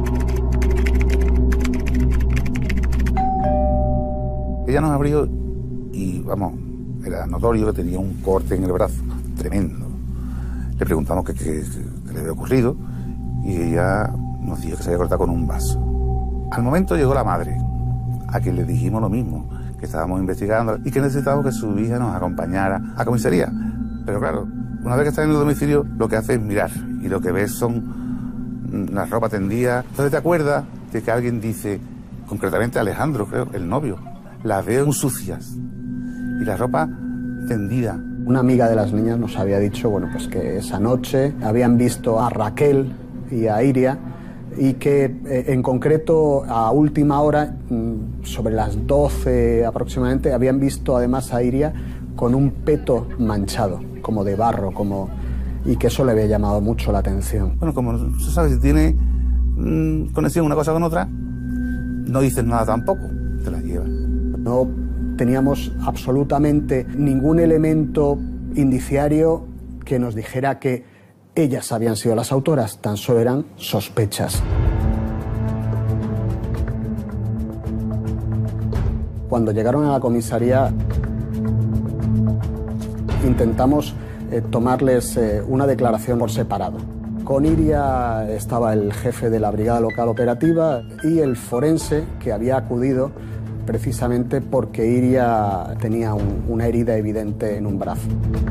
S14: Ella nos abrió y, vamos, era notorio que tenía un corte en el brazo, tremendo. Le preguntamos qué, qué, qué le había ocurrido y ella nos dijo que se había cortado con un vaso. Al momento llegó la madre, a quien le dijimos lo mismo, que estábamos investigando y que necesitábamos que su hija nos acompañara a comisaría. Pero claro, una vez que está en el domicilio, lo que hace es mirar y lo que ves son la ropa tendida. Entonces te acuerdas de que alguien dice, concretamente Alejandro, creo, el novio, las veo sucias y la ropa tendida.
S13: Una amiga de las niñas nos había dicho, bueno, pues que esa noche habían visto a Raquel y a Iria y que eh, en concreto a última hora, sobre las doce aproximadamente, habían visto además a Iria con un peto manchado, como de barro, como y que eso le había llamado mucho la atención.
S14: Bueno, como se sabe, si tiene mmm, conexión una cosa con otra, no dices nada tampoco, te la llevas.
S13: No teníamos absolutamente ningún elemento indiciario que nos dijera que ellas habían sido las autoras, tan solo eran sospechas. Cuando llegaron a la comisaría intentamos eh, tomarles eh, una declaración por separado. Con Iria estaba el jefe de la brigada local operativa y el forense que había acudido precisamente porque Iria tenía un, una herida evidente en un brazo.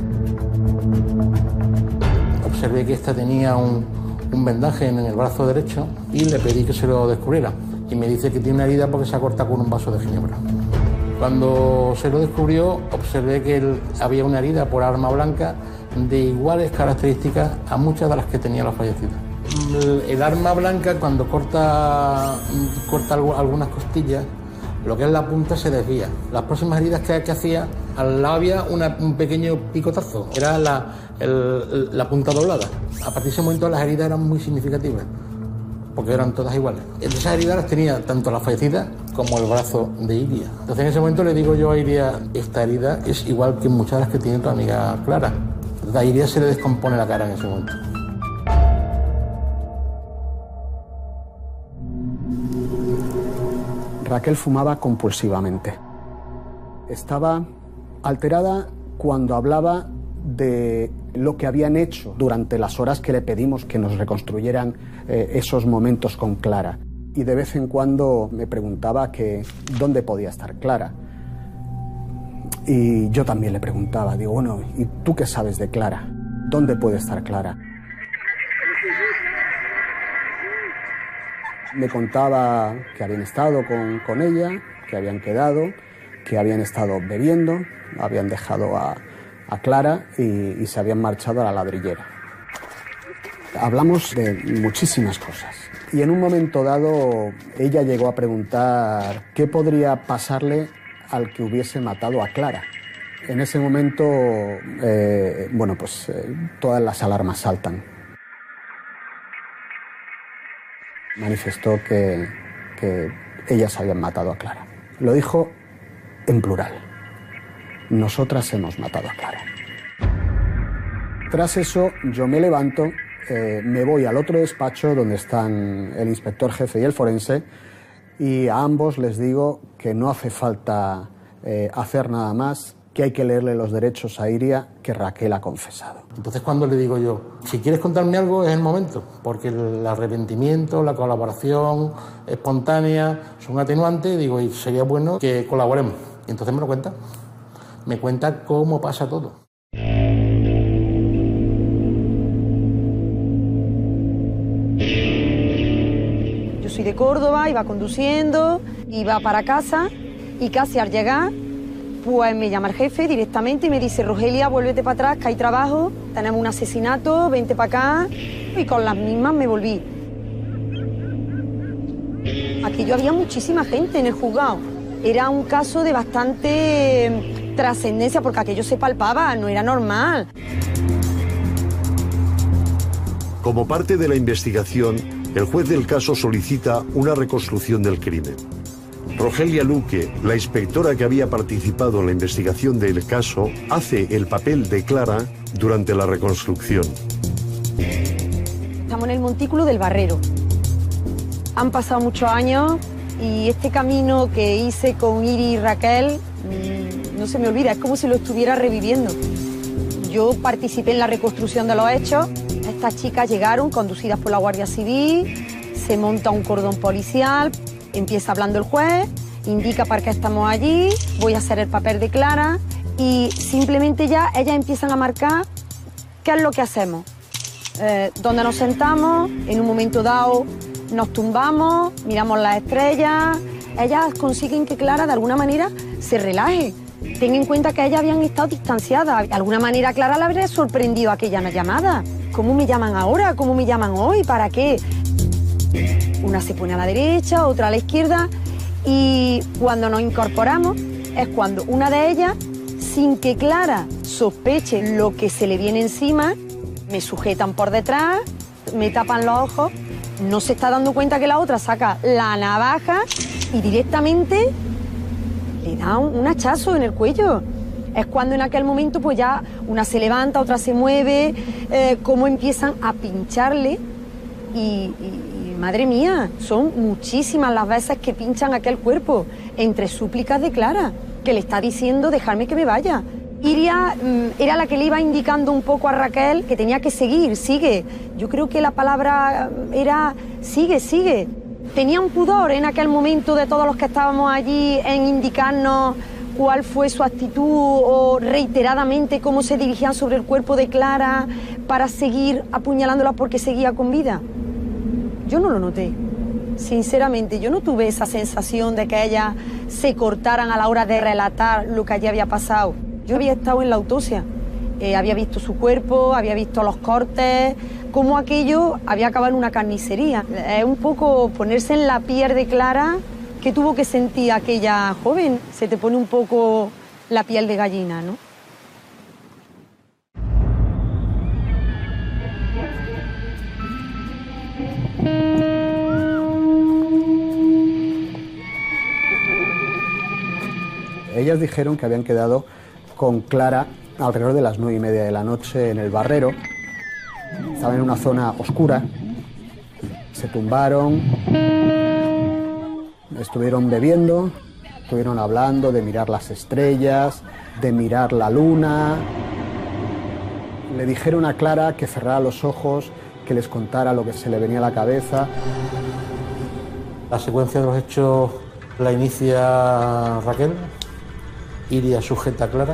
S15: Observé que esta tenía un, un vendaje en el brazo derecho y le pedí que se lo descubriera. Y me dice que tiene una herida porque se ha cortado con un vaso de ginebra. Cuando se lo descubrió, observé que él, había una herida por arma blanca de iguales características a muchas de las que tenía la fallecida. El, el arma blanca, cuando corta, corta algunas costillas, lo que es la punta se desvía. Las próximas heridas que, que hacía, al lado había una, un pequeño picotazo, era la, el, la punta doblada. A partir de ese momento las heridas eran muy significativas, porque eran todas iguales. Esas heridas las tenía tanto la fallecida como el brazo de Iria. Entonces en ese momento le digo yo a Iria, esta herida es igual que muchas de las que tiene tu amiga Clara. Entonces a Iria se le descompone la cara en ese momento.
S13: Raquel fumaba compulsivamente. Estaba alterada cuando hablaba de lo que habían hecho durante las horas que le pedimos que nos reconstruyeran eh, esos momentos con Clara. Y de vez en cuando me preguntaba que dónde podía estar Clara. Y yo también le preguntaba, digo, bueno, ¿y tú qué sabes de Clara? ¿Dónde puede estar Clara? Me contaba que habían estado con, con ella, que habían quedado, que habían estado bebiendo, habían dejado a, a Clara y, y se habían marchado a la ladrillera. Hablamos de muchísimas cosas y en un momento dado ella llegó a preguntar qué podría pasarle al que hubiese matado a Clara. En ese momento, eh, bueno, pues eh, todas las alarmas saltan. Manifestó que, que ellas habían matado a Clara. Lo dijo en plural. Nosotras hemos matado a Clara. Tras eso, yo me levanto, eh, me voy al otro despacho donde están el inspector jefe y el forense y a ambos les digo que no hace falta eh, hacer nada más, que hay que leerle los derechos a Iria, que Raquel ha confesado.
S15: Entonces cuando le digo yo, si quieres contarme algo es el momento, porque el arrepentimiento, la colaboración espontánea son atenuantes, digo, y sería bueno que colaboremos. Y entonces me lo cuenta, me cuenta cómo pasa todo.
S4: Yo soy de Córdoba, iba conduciendo, iba para casa y casi al llegar, pues me llama el jefe directamente y me dice, Rogelia, vuélvete para atrás, que hay trabajo, tenemos un asesinato, vente para acá. Y con las mismas me volví. Aquello había muchísima gente en el juzgado. Era un caso de bastante trascendencia porque aquello se palpaba, no era normal.
S11: Como parte de la investigación, el juez del caso solicita una reconstrucción del crimen. Rogelia Luque, la inspectora que había participado en la investigación del caso, hace el papel de Clara durante la reconstrucción.
S4: Estamos en el montículo del Barrero. Han pasado muchos años y este camino que hice con Iri y Raquel mmm, no se me olvida, es como si lo estuviera reviviendo. Yo participé en la reconstrucción de los hechos. Estas chicas llegaron conducidas por la Guardia Civil, se monta un cordón policial. Empieza hablando el juez, indica para qué estamos allí, voy a hacer el papel de Clara y simplemente ya ellas empiezan a marcar qué es lo que hacemos, eh, dónde nos sentamos, en un momento dado nos tumbamos, miramos las estrellas, ellas consiguen que Clara de alguna manera se relaje. Ten en cuenta que ellas habían estado distanciadas, de alguna manera Clara la habría sorprendido aquella llamada. ¿Cómo me llaman ahora? ¿Cómo me llaman hoy? ¿Para qué? Una se pone a la derecha, otra a la izquierda y cuando nos incorporamos es cuando una de ellas, sin que Clara sospeche lo que se le viene encima, me sujetan por detrás, me tapan los ojos, no se está dando cuenta que la otra saca la navaja y directamente le da un, un hachazo en el cuello. Es cuando en aquel momento pues ya una se levanta, otra se mueve, eh, cómo empiezan a pincharle y... y madre mía, son muchísimas las veces que pinchan aquel cuerpo, entre súplicas de Clara, que le está diciendo, dejadme que me vaya. Iria mmm, era la que le iba indicando un poco a Raquel que tenía que seguir, sigue. Yo creo que la palabra era sigue, sigue. ¿Tenían pudor en aquel momento de todos los que estábamos allí en indicarnos cuál fue su actitud o reiteradamente cómo se dirigían sobre el cuerpo de Clara para seguir apuñalándola porque seguía con vida? Yo no lo noté. Sinceramente, yo no tuve esa sensación de que ellas se cortaran a la hora de relatar lo que allí había pasado. Yo había estado en la autopsia, eh, había visto su cuerpo, había visto los cortes, cómo aquello había acabado en una carnicería. Es un poco ponerse en la piel de Clara que tuvo que sentir aquella joven. Se te pone un poco la piel de gallina, ¿no?
S13: Ellas dijeron que habían quedado con Clara alrededor de las nueve y media de la noche en el Barrero. Estaban en una zona oscura, se tumbaron, estuvieron bebiendo, estuvieron hablando de mirar las estrellas, de mirar la luna. Le dijeron a Clara que cerrara los ojos, que les contara lo que se le venía a la cabeza.
S15: La secuencia de los hechos la inicia Raquel. Iria sujeta a Clara.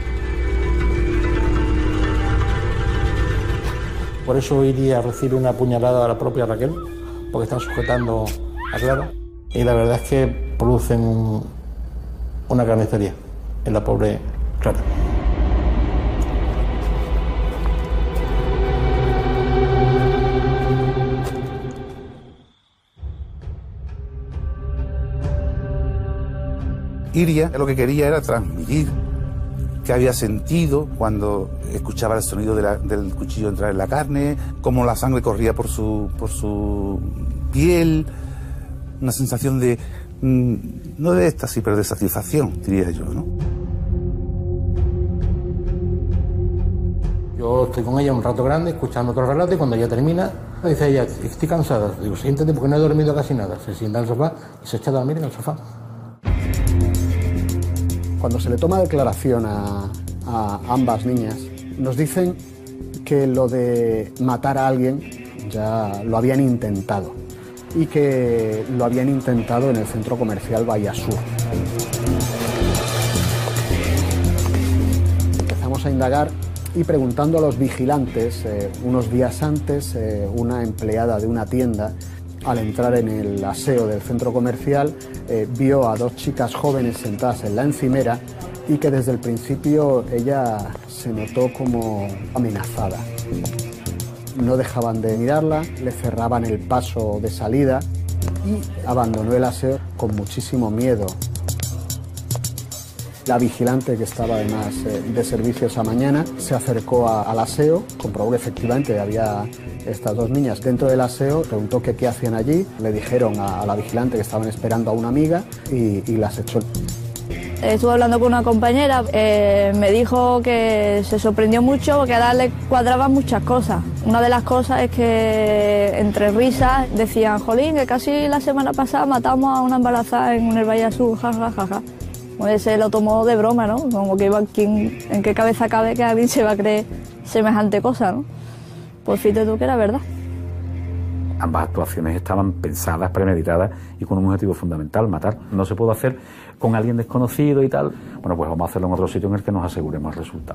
S15: Por eso Iria recibe una puñalada a la propia Raquel, porque están sujetando a Clara. Y la verdad es que producen un, una carnicería en la pobre Clara.
S14: Iria lo que quería era transmitir qué había sentido cuando escuchaba el sonido de la, del cuchillo entrar en la carne, cómo la sangre corría por su, por su piel, una sensación de, mmm, no de éxtasis, pero de satisfacción, diría yo, ¿no?
S15: Yo estoy con ella un rato grande, escuchando otro relato, y cuando ella termina, dice ella, estoy cansada. Digo, siéntate porque no he dormido casi nada. Se sienta en el sofá y se echa a dormir en el sofá.
S13: Cuando se le toma declaración a, a ambas niñas, nos dicen que lo de matar a alguien ya lo habían intentado y que lo habían intentado en el centro comercial Bahía Sur. Empezamos a indagar y preguntando a los vigilantes, eh, unos días antes, eh, una empleada de una tienda, al entrar en el aseo del centro comercial, eh, vio a dos chicas jóvenes sentadas en la encimera y que desde el principio ella se notó como amenazada. No dejaban de mirarla, le cerraban el paso de salida y abandonó el aseo con muchísimo miedo. La vigilante, que estaba además eh, de servicio esa mañana, se acercó a, al aseo, comprobó que efectivamente había estas dos niñas dentro del aseo, preguntó que qué hacían allí, le dijeron a, a la vigilante que estaban esperando a una amiga y, y las echó.
S5: Estuve hablando con una compañera, eh, me dijo que se sorprendió mucho porque a ella le cuadraban muchas cosas. Una de las cosas es que entre risas decían, jolín, que casi la semana pasada matamos a una embarazada en el Bahía Sur, jajajaja. Ja, ja, ja. Pues se lo tomó de broma, ¿no? Como que iba, ¿quién, ¿en qué cabeza cabe que alguien se va a creer semejante cosa, ¿no? Pues fíjate tú que era verdad.
S8: Ambas actuaciones estaban pensadas, premeditadas y con un objetivo fundamental, matar. No se puede hacer con alguien desconocido y tal. Bueno, pues vamos a hacerlo en otro sitio en el que nos aseguremos el resultado.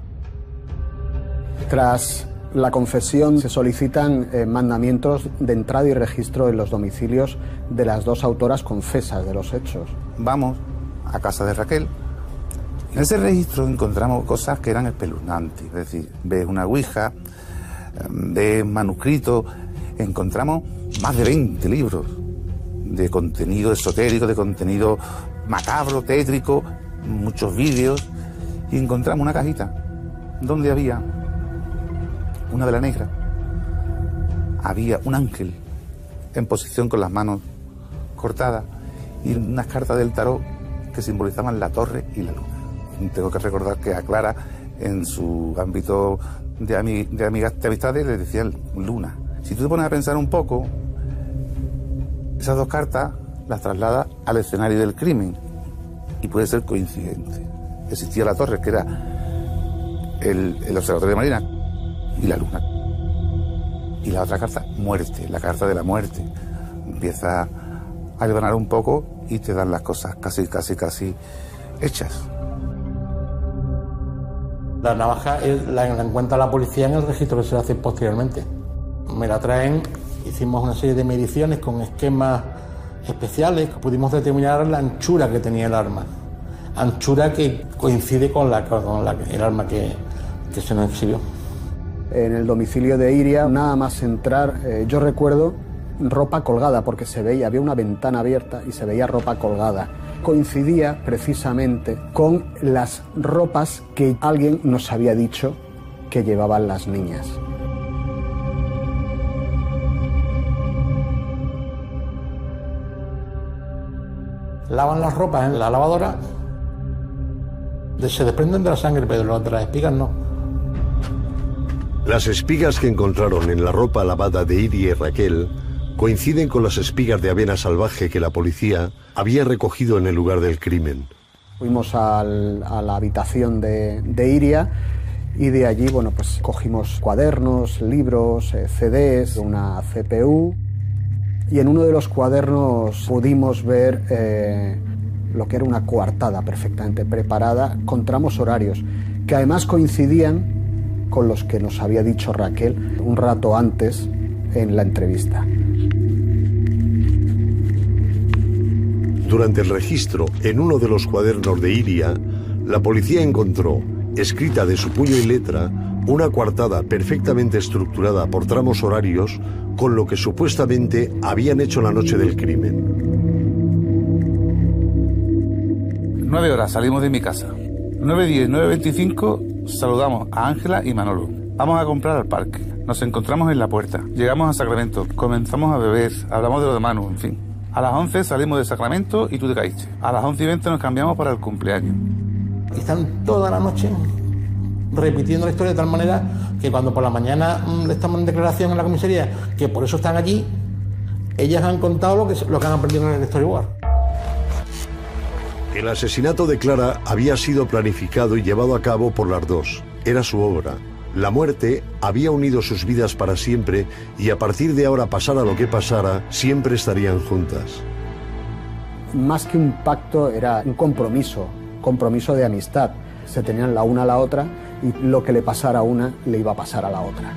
S13: Tras la confesión se solicitan eh, mandamientos de entrada y registro en los domicilios de las dos autoras confesas de los hechos.
S14: Vamos a casa de Raquel. En ese registro encontramos cosas que eran espeluznantes. Es decir, ves una ouija, ves manuscritos, encontramos más de veinte libros de contenido esotérico, de contenido macabro, tétrico, muchos vídeos, y encontramos una cajita donde había una vela negra, había un ángel en posición con las manos cortadas y unas cartas del tarot que simbolizaban la torre y la luna. Tengo que recordar que a Clara, en su ámbito de, ami de, amigas, de amistades, le decían luna. Si tú te pones a pensar un poco, esas dos cartas las traslada al escenario del crimen y puede ser coincidente. Existía la torre, que era el, el observatorio de Marina, y la luna. Y la otra carta, muerte, la carta de la muerte. empieza a aliviar un poco y te dan las cosas casi, casi, casi hechas.
S15: La navaja la, la encuentra la policía en el registro que se hace posteriormente. Me la traen, hicimos una serie de mediciones con esquemas especiales, pudimos determinar la anchura que tenía el arma. Anchura que coincide con, la, con la, el arma que, que se nos exhibió.
S13: En el domicilio de Iria, nada más entrar, eh, yo recuerdo ropa colgada, porque se veía, había una ventana abierta y se veía ropa colgada. Coincidía precisamente con las ropas que alguien nos había dicho que llevaban las niñas.
S15: Lavan las ropas en la lavadora, se desprenden de la sangre, pero de las espigas no.
S11: Las espigas que encontraron en la ropa lavada de Iria y Raquel coinciden con las espigas de avena salvaje que la policía había recogido en el lugar del crimen.
S13: Fuimos al, a la habitación de, de Iria y de allí, bueno, pues cogimos cuadernos, libros, eh, C Ds, una C P U, y en uno de los cuadernos pudimos ver eh, lo que era una coartada perfectamente preparada con tramos horarios, que además coincidían con los que nos había dicho Raquel un rato antes en la entrevista.
S11: Durante el registro, en uno de los cuadernos de Iria, la policía encontró, escrita de su puño y letra, una coartada perfectamente estructurada por tramos horarios con lo que supuestamente habían hecho la noche del crimen.
S14: Nueve horas salimos de mi casa. nueve diez, nueve veinticinco saludamos a Ángela y Manolo. Vamos a comprar al parque. Nos encontramos en la puerta. Llegamos a Sacramento. Comenzamos a beber. Hablamos de lo de Manu, en fin. A las once salimos de Sacramento y tú te caíste. A las once y veinte nos cambiamos para el cumpleaños.
S15: Están toda la noche repitiendo la historia de tal manera que cuando por la mañana mmm, le estamos en declaración en la comisaría, que por eso están allí, ellas han contado lo que, lo que han aprendido en el storyboard.
S11: El asesinato de Clara había sido planificado y llevado a cabo por las dos. Era su obra. La muerte había unido sus vidas para siempre y a partir de ahora, pasara lo que pasara, siempre estarían juntas.
S13: Más que un pacto, era un compromiso, compromiso de amistad. Se tenían la una a la otra y lo que le pasara a una le iba a pasar a la otra.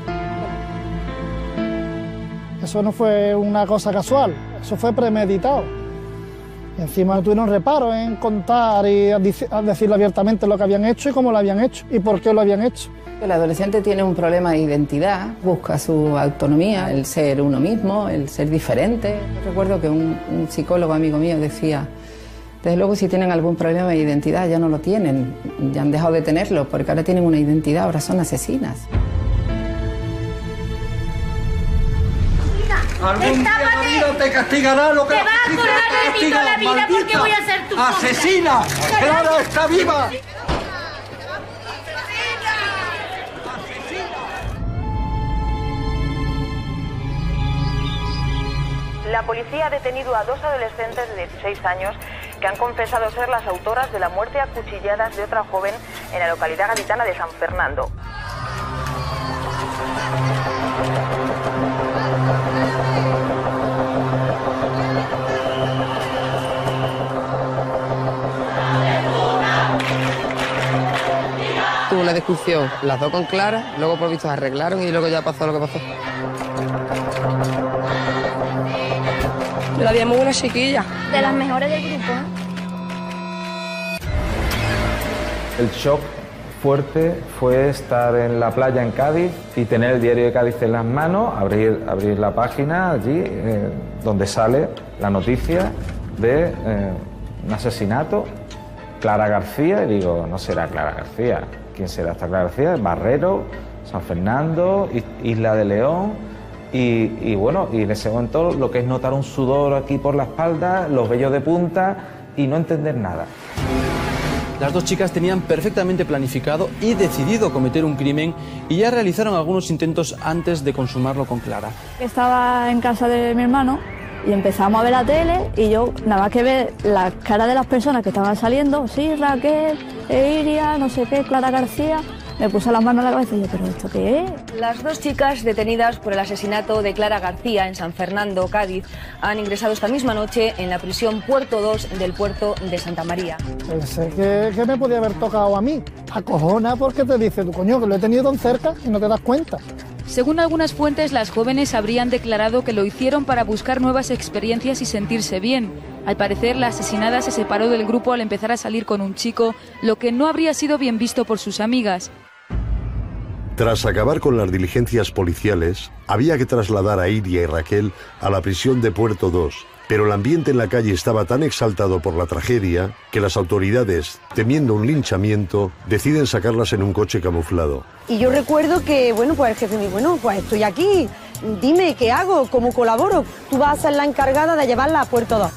S19: Eso no fue una cosa casual, eso fue premeditado. Y encima no tuvieron reparo en contar y a decirle abiertamente lo que habían hecho y cómo lo habían hecho y por qué lo habían hecho.
S24: El adolescente tiene un problema de identidad, busca su autonomía, el ser uno mismo, el ser diferente. Recuerdo que un, un psicólogo amigo mío decía, desde luego si tienen algún problema de identidad ya no lo tienen, ya han dejado de tenerlo porque ahora tienen una identidad, ahora son asesinas.
S6: Algún día la vida te castigará lo que
S7: te va a acordar de mí toda la vida
S6: maldita.
S7: Porque voy a ser tu
S6: ¡Asesina! ¡Clara está viva!
S12: La policía ha detenido a dos adolescentes de dieciséis años que han confesado ser las autoras de la muerte a cuchilladas de otra joven en la localidad gaditana de San Fernando.
S9: Tuvo una discusión, las dos con Clara, luego por visto se arreglaron y luego ya pasó lo que pasó.
S7: La veíamos una chiquilla. De las mejores del grupo, ¿eh?
S16: El shock fuerte fue estar en la playa en Cádiz y tener el diario de Cádiz en las manos, abrir, abrir la página allí eh, donde sale la noticia de eh, un asesinato, Clara García, y digo, no será Clara García, ¿quién será esta Clara García? Barrero, San Fernando, Isla de León. Y, y bueno, y en ese momento lo que es notar un sudor aquí por la espalda, los vellos de punta y no entender nada.
S10: Las dos chicas tenían perfectamente planificado y decidido cometer un crimen y ya realizaron algunos intentos antes de consumarlo con Clara.
S5: Estaba en casa de mi hermano y empezamos a ver la tele y yo nada más que ver las caras de las personas que estaban saliendo, sí, Raquel, Iria, no sé qué, Clara García, Me puse las manos en la cabeza y yo, ¿pero esto qué es?
S2: Las dos chicas detenidas por el asesinato de Clara García en San Fernando, Cádiz, han ingresado esta misma noche en la prisión Puerto dos del puerto de Santa María.
S19: Pensé que, que me podía haber tocado a mí. Acojona porque te dice, tu coño, que lo he tenido tan cerca y no te das cuenta.
S17: Según algunas fuentes, las jóvenes habrían declarado que lo hicieron para buscar nuevas experiencias y sentirse bien. Al parecer, la asesinada se separó del grupo al empezar a salir con un chico, lo que no habría sido bien visto por sus amigas.
S11: Tras acabar con las diligencias policiales, había que trasladar a Iria y Raquel a la prisión de Puerto dos, pero el ambiente en la calle estaba tan exaltado por la tragedia que las autoridades, temiendo un linchamiento, deciden sacarlas en un coche camuflado.
S4: Y yo recuerdo que, bueno, pues el jefe me dijo, bueno, pues estoy aquí, dime qué hago, cómo colaboro. Tú vas a ser la encargada de llevarla a Puerto dos.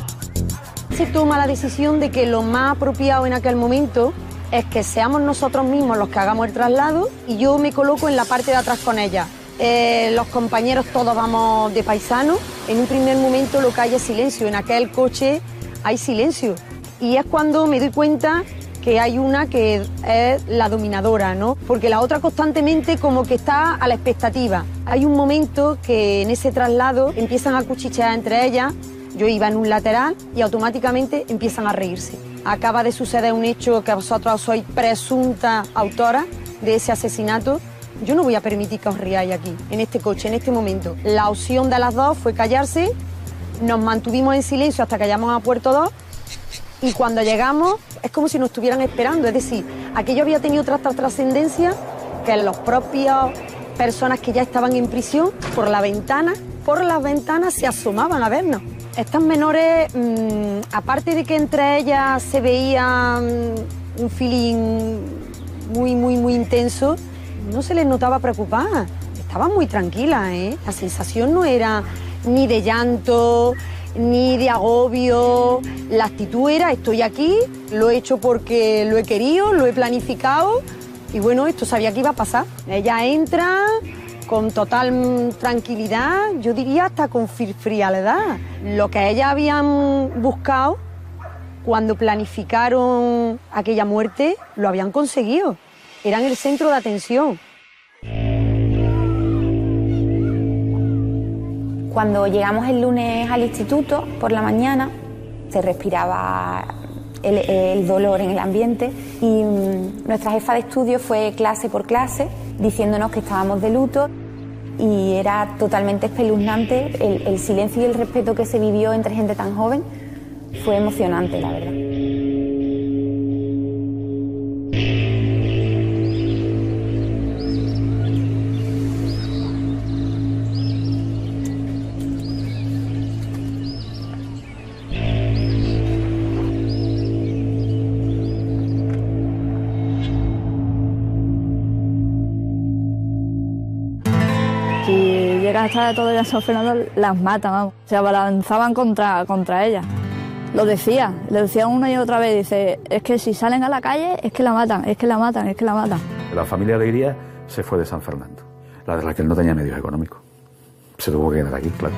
S4: Se toma la decisión de que lo más apropiado en aquel momento es que seamos nosotros mismos los que hagamos el traslado y yo me coloco en la parte de atrás con ella. Eh, los compañeros todos vamos de paisano. En un primer momento lo que hay es silencio, en aquel coche hay silencio. Y es cuando me doy cuenta que hay una que es la dominadora, ¿no? Porque la otra constantemente como que está a la expectativa. Hay un momento que en ese traslado empiezan a cuchichear entre ellas. Yo iba en un lateral y automáticamente empiezan a reírse. Acaba de suceder un hecho que vosotros sois presunta autora de ese asesinato. Yo no voy a permitir que os riáis aquí, en este coche, en este momento. La opción de las dos fue callarse, nos mantuvimos en silencio hasta que llegamos a Puerto dos y cuando llegamos es como si nos estuvieran esperando. Es decir, aquello había tenido otra trascendencia que las propias personas que ya estaban en prisión por la ventana, por las ventanas se asomaban a vernos. Estas menores, mmm, aparte de que entre ellas se veía mmm, un feeling muy, muy, muy intenso, no se les notaba preocupadas. Estaban muy tranquilas, ¿eh? La sensación no era ni de llanto, ni de agobio. La actitud era, estoy aquí, lo he hecho porque lo he querido, lo he planificado y bueno, esto sabía que iba a pasar. Ella entra con total tranquilidad, yo diría hasta con frialdad. Lo que ellas habían buscado cuando planificaron aquella muerte, lo habían conseguido. Eran el centro de atención.
S20: Cuando llegamos el lunes al instituto, por la mañana, se respiraba el, el dolor en el ambiente y um, nuestra jefa de estudio fue clase por clase diciéndonos que estábamos de luto y era totalmente espeluznante el, el silencio y el respeto que se vivió entre gente tan joven. Fue emocionante, la verdad.
S5: Si llegas a estar todo ya San Fernando, las matan, vamos. Se abalanzaban contra, contra ellas. Lo decía, le decía una y otra vez, dice, es que si salen a la calle, es que la matan, es que la matan, es que la matan.
S8: La familia de Iria se fue de San Fernando. La de Raquel no tenía medios económicos. Se tuvo que quedar aquí, claro.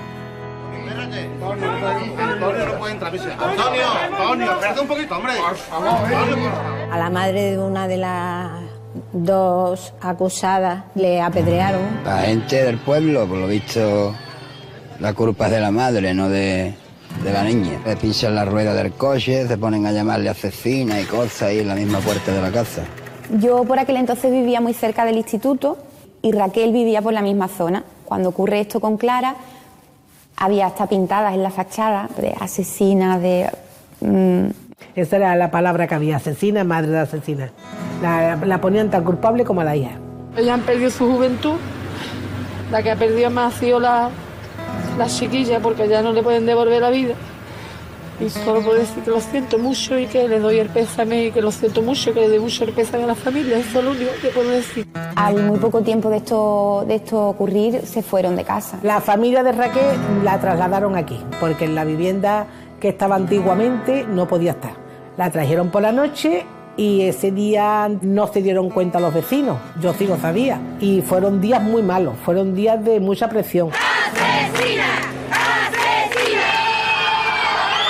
S6: Antonio, no puede entrar. Antonio, Antonio, espérate un poquito, hombre. Por favor.
S22: A la madre de una de las dos acusadas le apedrearon.
S25: La gente del pueblo, por lo visto, la culpa es de la madre, no de, de la niña. Le pinchan la rueda del coche, se ponen a llamarle asesina y cosas ahí en la misma puerta de la casa.
S20: Yo por aquel entonces vivía muy cerca del instituto y Raquel vivía por la misma zona. Cuando ocurre esto con Clara, había hasta pintadas en la fachada de asesina, de... Mmm...
S26: Esa era la palabra que había, asesina, madre de asesina. La, la ponían tan culpable como a la hija.
S7: Ellas han perdido su juventud, la que ha perdido más ha sido la, la chiquilla, porque ya no le pueden devolver la vida. Y solo puedo decir que lo siento mucho y que le doy el pésame y que lo siento mucho, que le doy mucho el pésame a la familia, eso es lo único que puedo decir.
S20: Al muy poco tiempo de esto, de esto ocurrir, se fueron de casa.
S26: La familia de Raquel la trasladaron aquí, porque en la vivienda que estaba antiguamente no podía estar. La trajeron por la noche y ese día no se dieron cuenta los vecinos, yo sí lo sabía. Y fueron días muy malos, fueron días de mucha presión.
S6: ¡Asesina! ¡Asesina!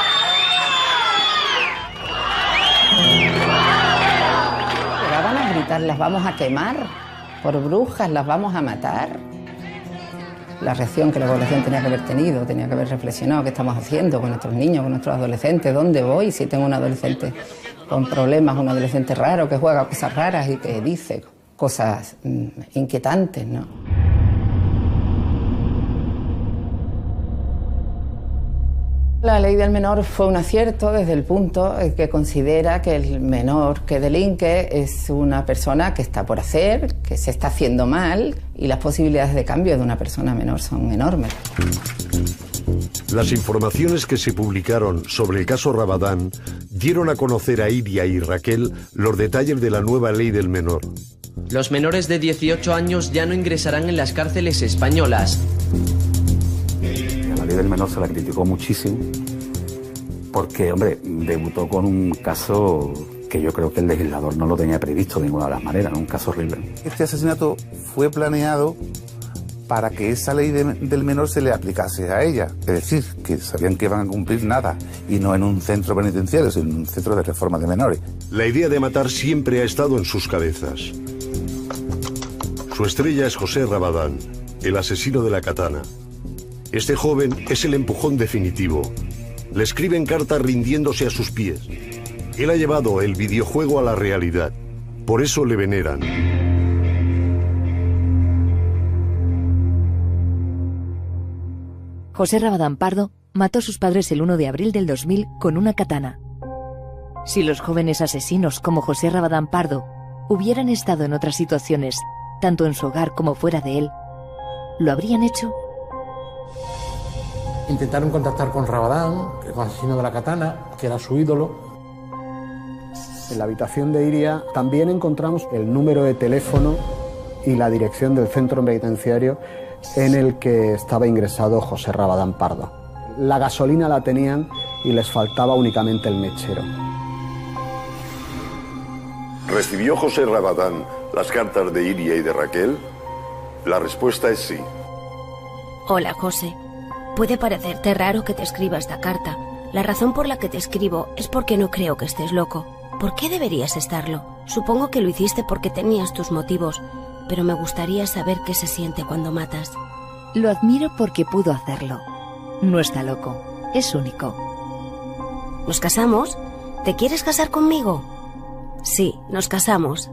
S12: Llegaban a gritar
S24: matar, las vamos a quemar, por brujas las vamos a matar. La reacción que la población tenía que haber tenido, tenía que haber reflexionado qué estamos haciendo con nuestros niños, con nuestros adolescentes, dónde voy si tengo un adolescente con problemas, un adolescente raro que juega cosas raras y que dice cosas mm, inquietantes, ¿no? La ley del menor fue un acierto desde el punto en que considera que el menor que delinque es una persona que está por hacer, que se está haciendo mal, y las posibilidades de cambio de una persona menor son enormes.
S11: Las informaciones que se publicaron sobre el caso Rabadán dieron a conocer a Iria y Raquel los detalles de la nueva ley del menor.
S1: Los menores de dieciocho años ya no ingresarán en las cárceles españolas.
S8: La ley del menor se la criticó muchísimo porque, hombre, debutó con un caso que yo creo que el legislador no lo tenía previsto de ninguna de las maneras, ¿no? Un caso horrible.
S3: Este asesinato fue planeado para que esa ley de, del menor se le aplicase a ella. Es decir, que sabían que iban a cumplir nada, y no en un centro penitenciario, sino en un centro de reforma de menores.
S11: La idea de matar siempre ha estado en sus cabezas. Su estrella es José Rabadán, el asesino de la katana. Este joven es el empujón definitivo. Le escriben cartas rindiéndose a sus pies. Él ha llevado el videojuego a la realidad. Por eso le veneran.
S14: José Rabadán Pardo mató a sus padres el uno de abril del dos mil con una katana. Si los jóvenes asesinos como José Rabadán Pardo hubieran estado en otras situaciones, tanto en su hogar como fuera de él, ¿lo habrían hecho?
S15: Intentaron contactar con Rabadán, el asesino de la katana, que era su ídolo.
S13: En la habitación de Iria también encontramos el número de teléfono y la dirección del centro penitenciario en el que estaba ingresado José Rabadán Pardo. La gasolina la tenían y les faltaba únicamente el mechero.
S11: ¿Recibió José Rabadán las cartas de Iria y de Raquel? La respuesta es sí.
S18: Hola, José. Puede parecerte raro que te escriba esta carta. La razón por la que te escribo es porque no creo que estés loco. ¿Por qué deberías estarlo? Supongo que lo hiciste porque tenías tus motivos, pero me gustaría saber qué se siente cuando matas.
S14: Lo admiro porque pudo hacerlo. No está loco, es único.
S18: ¿Nos casamos? ¿Te quieres casar conmigo? Sí, nos casamos.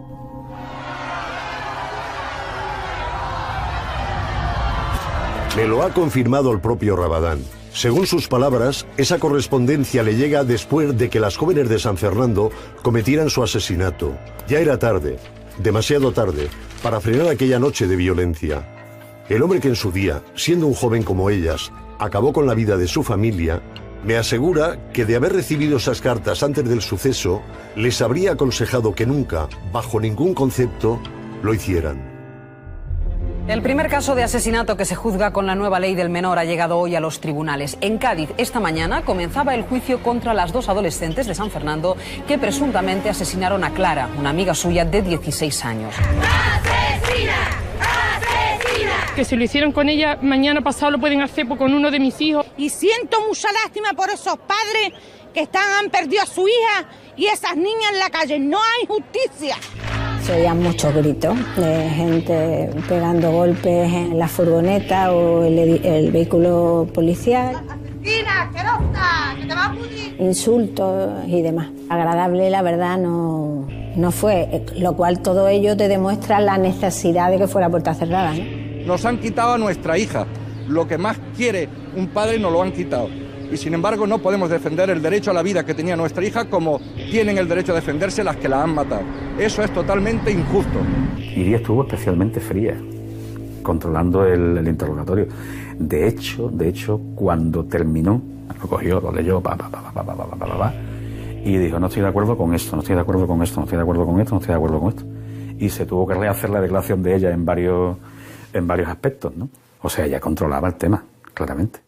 S11: Me lo ha confirmado el propio Rabadán. Según sus palabras, esa correspondencia le llega después de que las jóvenes de San Fernando cometieran su asesinato. Ya era tarde, demasiado tarde, para frenar aquella noche de violencia. El hombre que en su día, siendo un joven como ellas, acabó con la vida de su familia, me asegura que de haber recibido esas cartas antes del suceso, les habría aconsejado que nunca, bajo ningún concepto, lo hicieran.
S21: El primer caso de asesinato que se juzga con la nueva ley del menor ha llegado hoy a los tribunales. En Cádiz, esta mañana, comenzaba el juicio contra las dos adolescentes de San Fernando que presuntamente asesinaron a Clara, una amiga suya de dieciséis años.
S23: ¡Asesina! ¡Asesina! Que si lo hicieron con ella, mañana pasado lo pueden hacer con uno de mis hijos.
S27: Y siento mucha lástima por esos padres que están, han perdido a su hija y esas niñas en la calle. No hay justicia.
S22: Se oían muchos gritos de gente pegando golpes en la furgoneta o el, el vehículo policial.
S27: ¡Asesina, asquerosa! ¡Que te va a pudrir!
S22: Insultos y demás. Agradable, la verdad, no, no fue, lo cual todo ello te demuestra la necesidad de que fuera puerta cerrada, ¿no?
S28: Nos han quitado a nuestra hija. Lo que más quiere un padre nos lo han quitado. Y sin embargo no podemos defender el derecho a la vida que tenía nuestra hija como tienen el derecho a defenderse las que la han matado. Eso es totalmente injusto.
S8: Iria estuvo especialmente fría, controlando el, el interrogatorio. De hecho, de hecho, cuando terminó, lo cogió, lo leyó, pa, pa, pa, pa, pa, pa, pa, pa, pa, y dijo, no estoy de acuerdo con esto, no estoy de acuerdo con esto, no estoy de acuerdo con esto, no estoy de acuerdo con esto. Y se tuvo que rehacer la declaración de ella en varios, en varios aspectos, ¿no? O sea, ella controlaba el tema, claramente.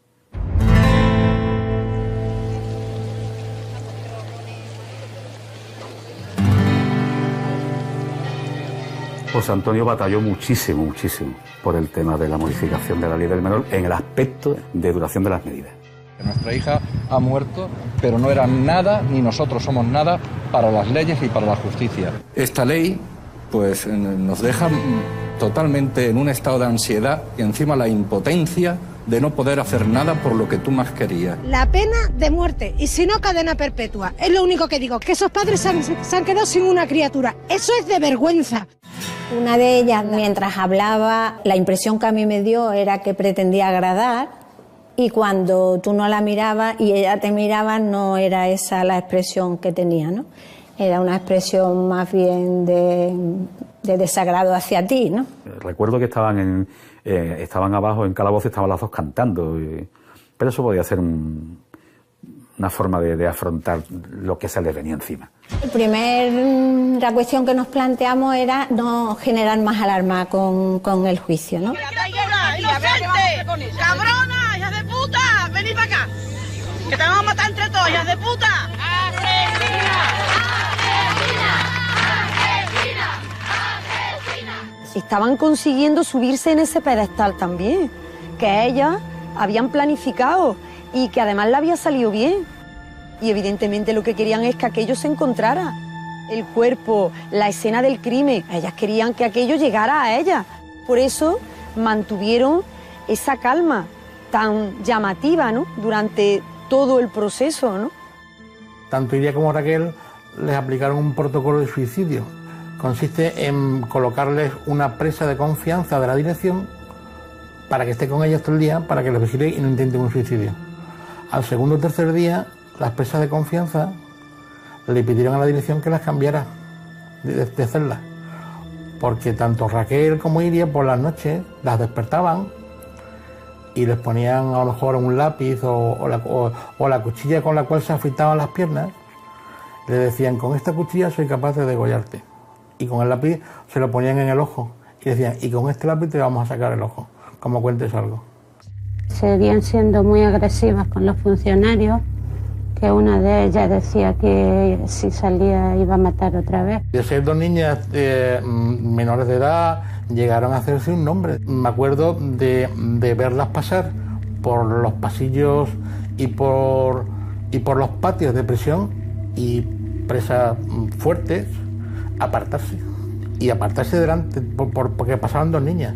S8: José Antonio batalló muchísimo, muchísimo por el tema de la modificación de la ley del menor en el aspecto de duración de las medidas.
S28: Nuestra hija ha muerto, pero no era nada, ni nosotros somos nada, para las leyes y para la justicia. Esta ley pues nos deja totalmente en un estado de ansiedad y encima la impotencia de no poder hacer nada por lo que tú más querías.
S27: La pena de muerte y si no cadena perpetua. Es lo único que digo, que esos padres se han, se han quedado sin una criatura. Eso es de vergüenza.
S22: Una de ellas, mientras hablaba, la impresión que a mí me dio era que pretendía agradar y cuando tú no la mirabas y ella te miraba no era esa la expresión que tenía, ¿no? Era una expresión más bien de, de desagrado hacia ti, ¿no?
S8: Recuerdo que estaban en, eh, estaban abajo en Calabozo, estaban las dos cantando, y, pero eso podía ser un, una forma de, de afrontar lo que se les venía encima.
S22: La primera cuestión que nos planteamos era no generar más alarma con, con el juicio, ¿no?
S27: ¡Inocente! ¡Cabrona! ¡Hijas de puta! ¡Venid para acá! ¡Que te vamos a matar entre todos, hijas de puta! ¡Asesina!
S2: Estaban consiguiendo subirse en ese pedestal también, que ellas habían planificado y que además le había salido bien. Y evidentemente lo que querían es que aquello se encontrara. El cuerpo, la escena del crimen, ellas querían que aquello llegara a ellas. Por eso mantuvieron esa calma tan llamativa, ¿no?, durante todo el proceso, ¿no?
S15: Tanto Iria como Raquel les aplicaron un protocolo de suicidio. Consiste en colocarles una presa de confianza de la dirección para que esté con ellas todo el día, para que les vigile y no intenten un suicidio. Al segundo o tercer día, las presas de confianza le pidieron a la dirección que las cambiara de, de celda, porque tanto Raquel como Iria por las noches las despertaban y les ponían a lo mejor un lápiz o, o, la, o, o la cuchilla con la cual se afeitaban las piernas. Le decían, con esta cuchilla soy capaz de degollarte. Y con el lápiz se lo ponían en el ojo y decían, y con este lápiz te vamos a sacar el ojo, como cuentes algo.
S4: Seguían siendo muy agresivas con los funcionarios, que una de ellas decía que si salía iba a matar otra vez.
S15: De ser dos niñas eh, menores de edad, llegaron a hacerse un nombre. Me acuerdo de, de verlas pasar por los pasillos y por, y por los patios de prisión y presas fuertes, apartarse. Y apartarse delante, por, por, porque pasaban dos niñas.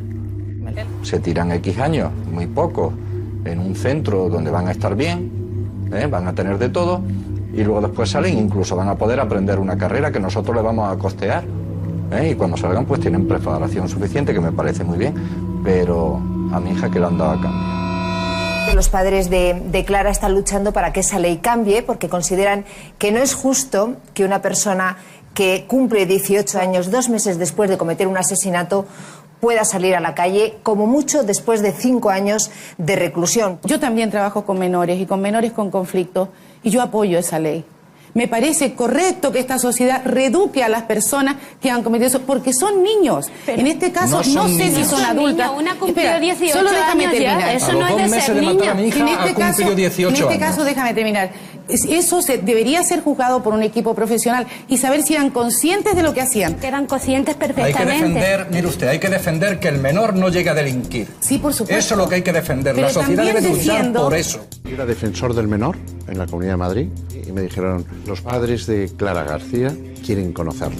S28: Se tiran X años, muy poco, en un centro donde van a estar bien, ¿eh? Van a tener de todo, y luego después salen, incluso van a poder aprender una carrera que nosotros les vamos a costear, ¿eh? Y cuando salgan pues tienen preparación suficiente, que me parece muy bien, pero a mi hija que le han dado a cambio.
S12: Los padres de, de Clara están luchando para que esa ley cambie, porque consideran que no es justo que una persona que cumple dieciocho años, dos meses después de cometer un asesinato, pueda salir a la calle, como mucho después de cinco años de reclusión.
S5: Yo también trabajo con menores y con menores con conflictos y yo apoyo esa ley. Me parece correcto que esta sociedad reeduque a las personas que han cometido eso, porque son niños. Pero en este caso, no, no sé niños. si son adultas.
S4: Niño, una cumplió
S5: Espera,
S4: dieciocho
S5: solo déjame
S4: años
S5: terminar.
S4: Ya. Eso no es de ser niño.
S28: De mi hija,
S5: en este
S28: ha
S5: caso,
S28: dieciocho
S5: en este caso,
S28: años.
S5: déjame terminar. Eso se, debería ser juzgado por un equipo profesional y saber si eran conscientes de lo que hacían.
S4: Que eran conscientes perfectamente.
S28: Hay que defender, mire usted, hay que defender que el menor no llegue a delinquir.
S5: Sí, por supuesto.
S28: Eso es lo que hay que defender.
S5: Pero
S28: la sociedad debe luchar
S5: defiendo...
S28: por eso.
S11: Yo era defensor del menor en la Comunidad de Madrid y me dijeron, los padres de Clara García quieren conocerle.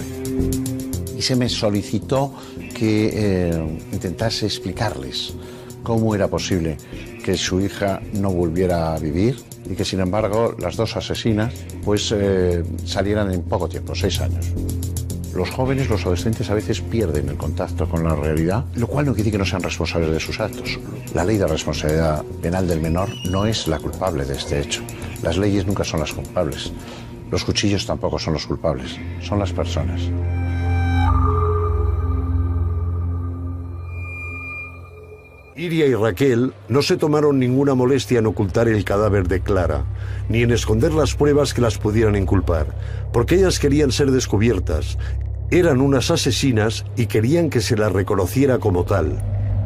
S11: Y se me solicitó que eh, intentase explicarles cómo era posible que su hija no volviera a vivir y que, sin embargo, las dos asesinas pues eh, salieran en poco tiempo, seis años. Los jóvenes, los adolescentes, a veces pierden el contacto con la realidad, lo cual no quiere decir que no sean responsables de sus actos. La ley de responsabilidad penal del menor no es la culpable de este hecho. Las leyes nunca son las culpables. Los cuchillos tampoco son los culpables, son las personas. Iria y Raquel no se tomaron ninguna molestia en ocultar el cadáver de Clara, ni en esconder las pruebas que las pudieran inculpar, porque ellas querían ser descubiertas. Eran unas asesinas y querían que se las reconociera como tal.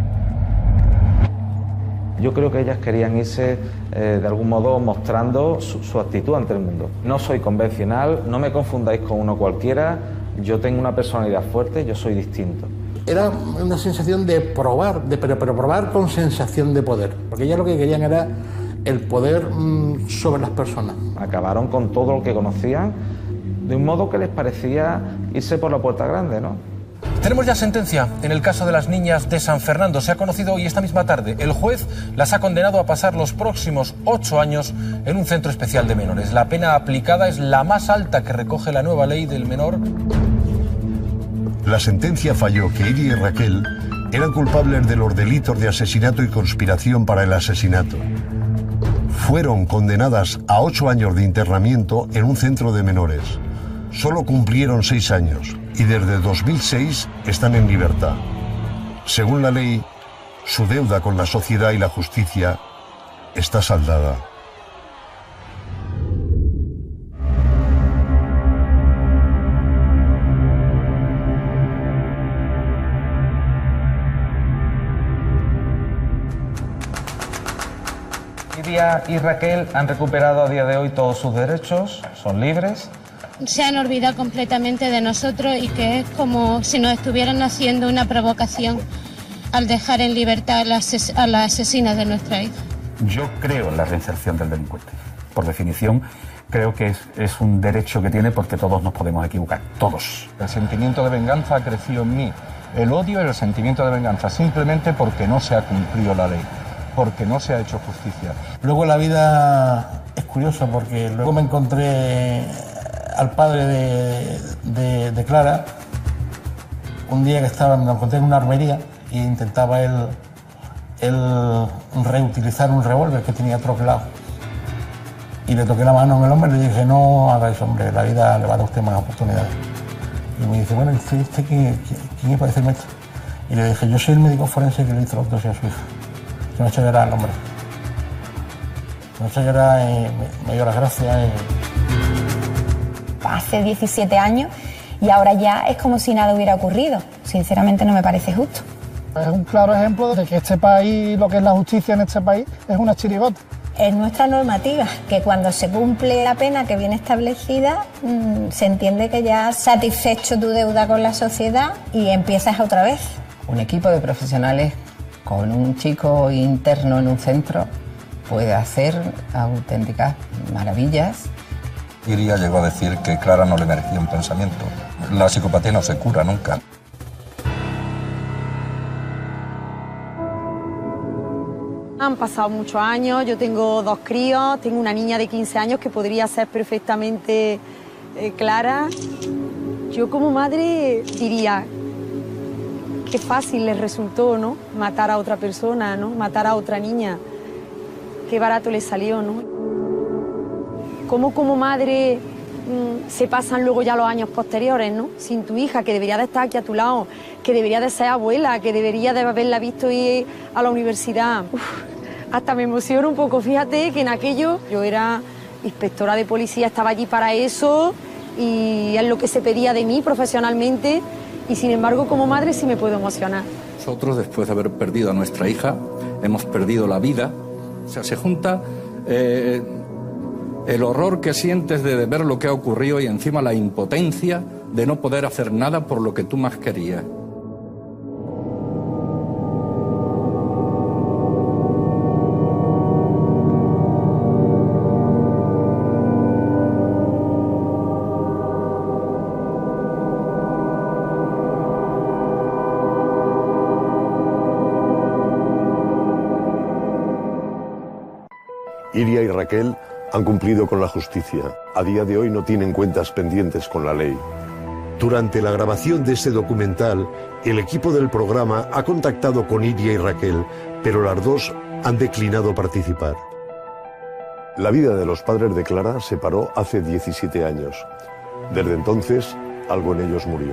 S9: Yo creo que ellas querían irse eh, de algún modo mostrando su, su actitud ante el mundo. No soy convencional, no me confundáis con uno cualquiera, yo tengo una personalidad fuerte, yo soy distinto.
S15: Era una sensación de probar, de, pero, pero probar con sensación de poder, porque ellas lo que querían era el poder mmm, sobre las personas.
S9: Acabaron con todo lo que conocían de un modo que les parecía irse por la puerta grande, ¿no?
S7: Tenemos ya sentencia en el caso de las niñas de San Fernando. Se ha conocido hoy esta misma tarde. El juez las ha condenado a pasar los próximos ocho años en un centro especial de menores. La pena aplicada es la más alta que recoge la nueva ley del menor.
S11: La sentencia falló que Iria y Raquel eran culpables de los delitos de asesinato y conspiración para el asesinato. Fueron condenadas a ocho años de internamiento en un centro de menores. Solo cumplieron seis años y desde dos mil seis están en libertad. Según la ley, su deuda con la sociedad y la justicia está saldada.
S9: Iria y Raquel han recuperado a día de hoy todos sus derechos, son libres.
S4: Se han olvidado completamente de nosotros y que es como si nos estuvieran haciendo una provocación al dejar en libertad a la, ases a la asesina de nuestra hija.
S8: Yo creo en la reinserción del delincuente. Por definición, creo que es, es un derecho que tiene porque todos nos podemos equivocar, todos.
S28: El sentimiento de venganza ha crecido en mí. El odio y el sentimiento de venganza simplemente porque no se ha cumplido la ley, porque no se ha hecho justicia.
S15: Luego la vida es curiosa porque luego me encontré al padre de, de, de Clara, un día que estaba, me lo encontré en una armería e intentaba él, él reutilizar un revólver que tenía troquelado. Y le toqué la mano en el hombre y le dije, no haga eso, hombre, la vida le va a dar a usted más oportunidades. Y me dice, bueno, ¿usted, usted quién, quién es para decirme esto? Y le dije, yo soy el médico forense que le hizo la autopsia a su hija. Se me ha hecho llorar el hombre. Se me ha hecho llorar y me, me dio las gracias. Y...
S10: Hace diecisiete años y ahora ya es como si nada hubiera ocurrido. Sinceramente no me parece justo.
S16: Es un claro ejemplo de que este país, lo que es la justicia en este país, es una chirigota.
S22: Es nuestra normativa, que cuando se cumple la pena que viene establecida, mmm, se entiende que ya has satisfecho tu deuda con la sociedad y empiezas otra vez.
S24: Un equipo de profesionales con un chico interno en un centro puede hacer auténticas maravillas.
S28: Iria llegó a decir que Clara no le merecía un pensamiento. La psicopatía no se cura nunca.
S2: Han pasado muchos años, yo tengo dos críos, tengo una niña de quince años que podría ser perfectamente eh, Clara. Yo como madre diría, qué fácil les resultó, ¿no? Matar a otra persona, ¿no? Matar a otra niña. Qué barato les salió, ¿no? Cómo como madre mmm, se pasan luego ya los años posteriores, ¿no? Sin tu hija, que debería de estar aquí a tu lado, que debería de ser abuela, que debería de haberla visto ir a la universidad. Uf, hasta me emociono un poco, fíjate que en aquello yo era inspectora de policía, estaba allí para eso y es lo que se pedía de mí profesionalmente y sin embargo como madre sí me puedo emocionar.
S28: Nosotros, después de haber perdido a nuestra hija, hemos perdido la vida. O sea, se junta eh, el horror que sientes de ver lo que ha ocurrido y encima la impotencia de no poder hacer nada por lo que tú más querías.
S11: Iria y Raquel han cumplido con la justicia. A día de hoy no tienen cuentas pendientes con la ley. Durante la grabación de este documental, el equipo del programa ha contactado con Iria y Raquel, pero las dos han declinado participar. La vida de los padres de Clara se paró hace diecisiete años. Desde entonces, algo en ellos murió.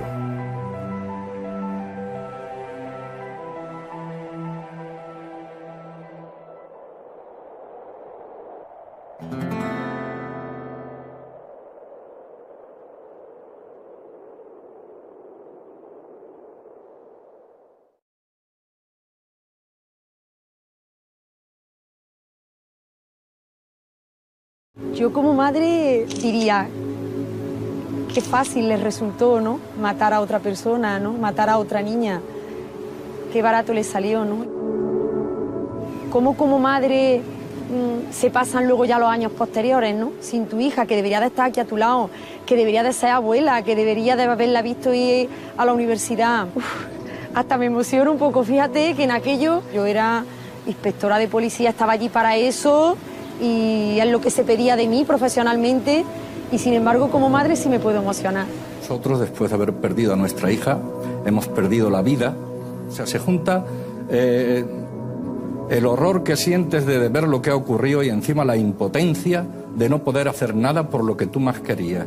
S2: Yo como madre diría, qué fácil les resultó, ¿no? Matar a otra persona, ¿no? Matar a otra niña. Qué barato les salió, ¿no? Cómo como madre mmm, se pasan luego ya los años posteriores, ¿no? Sin tu hija, que debería de estar aquí a tu lado, que debería de ser abuela, que debería de haberla visto ir a la universidad. Uf, hasta me emociono un poco. Fíjate que en aquello yo era inspectora de policía, estaba allí para eso y es lo que se pedía de mí profesionalmente, y sin embargo como madre sí me puedo emocionar.
S28: Nosotros, después de haber perdido a nuestra hija, hemos perdido la vida. O sea, se junta eh, el horror que sientes de ver lo que ha ocurrido y encima la impotencia de no poder hacer nada por lo que tú más querías.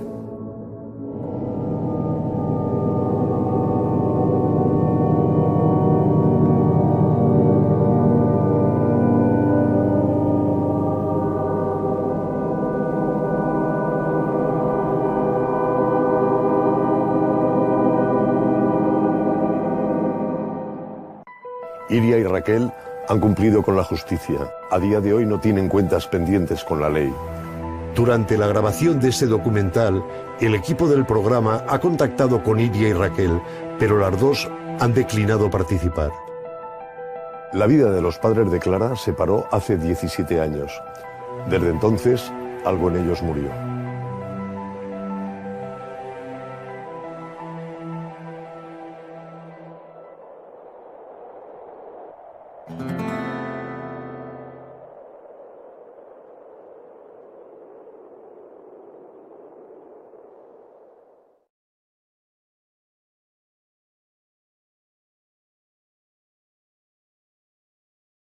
S11: Iria y Raquel han cumplido con la justicia. A día de hoy no tienen cuentas pendientes con la ley. Durante la grabación de ese documental, el equipo del programa ha contactado con Iria y Raquel, pero las dos han declinado participar. La vida de los padres de Clara se paró hace diecisiete años. Desde entonces, algo en ellos murió.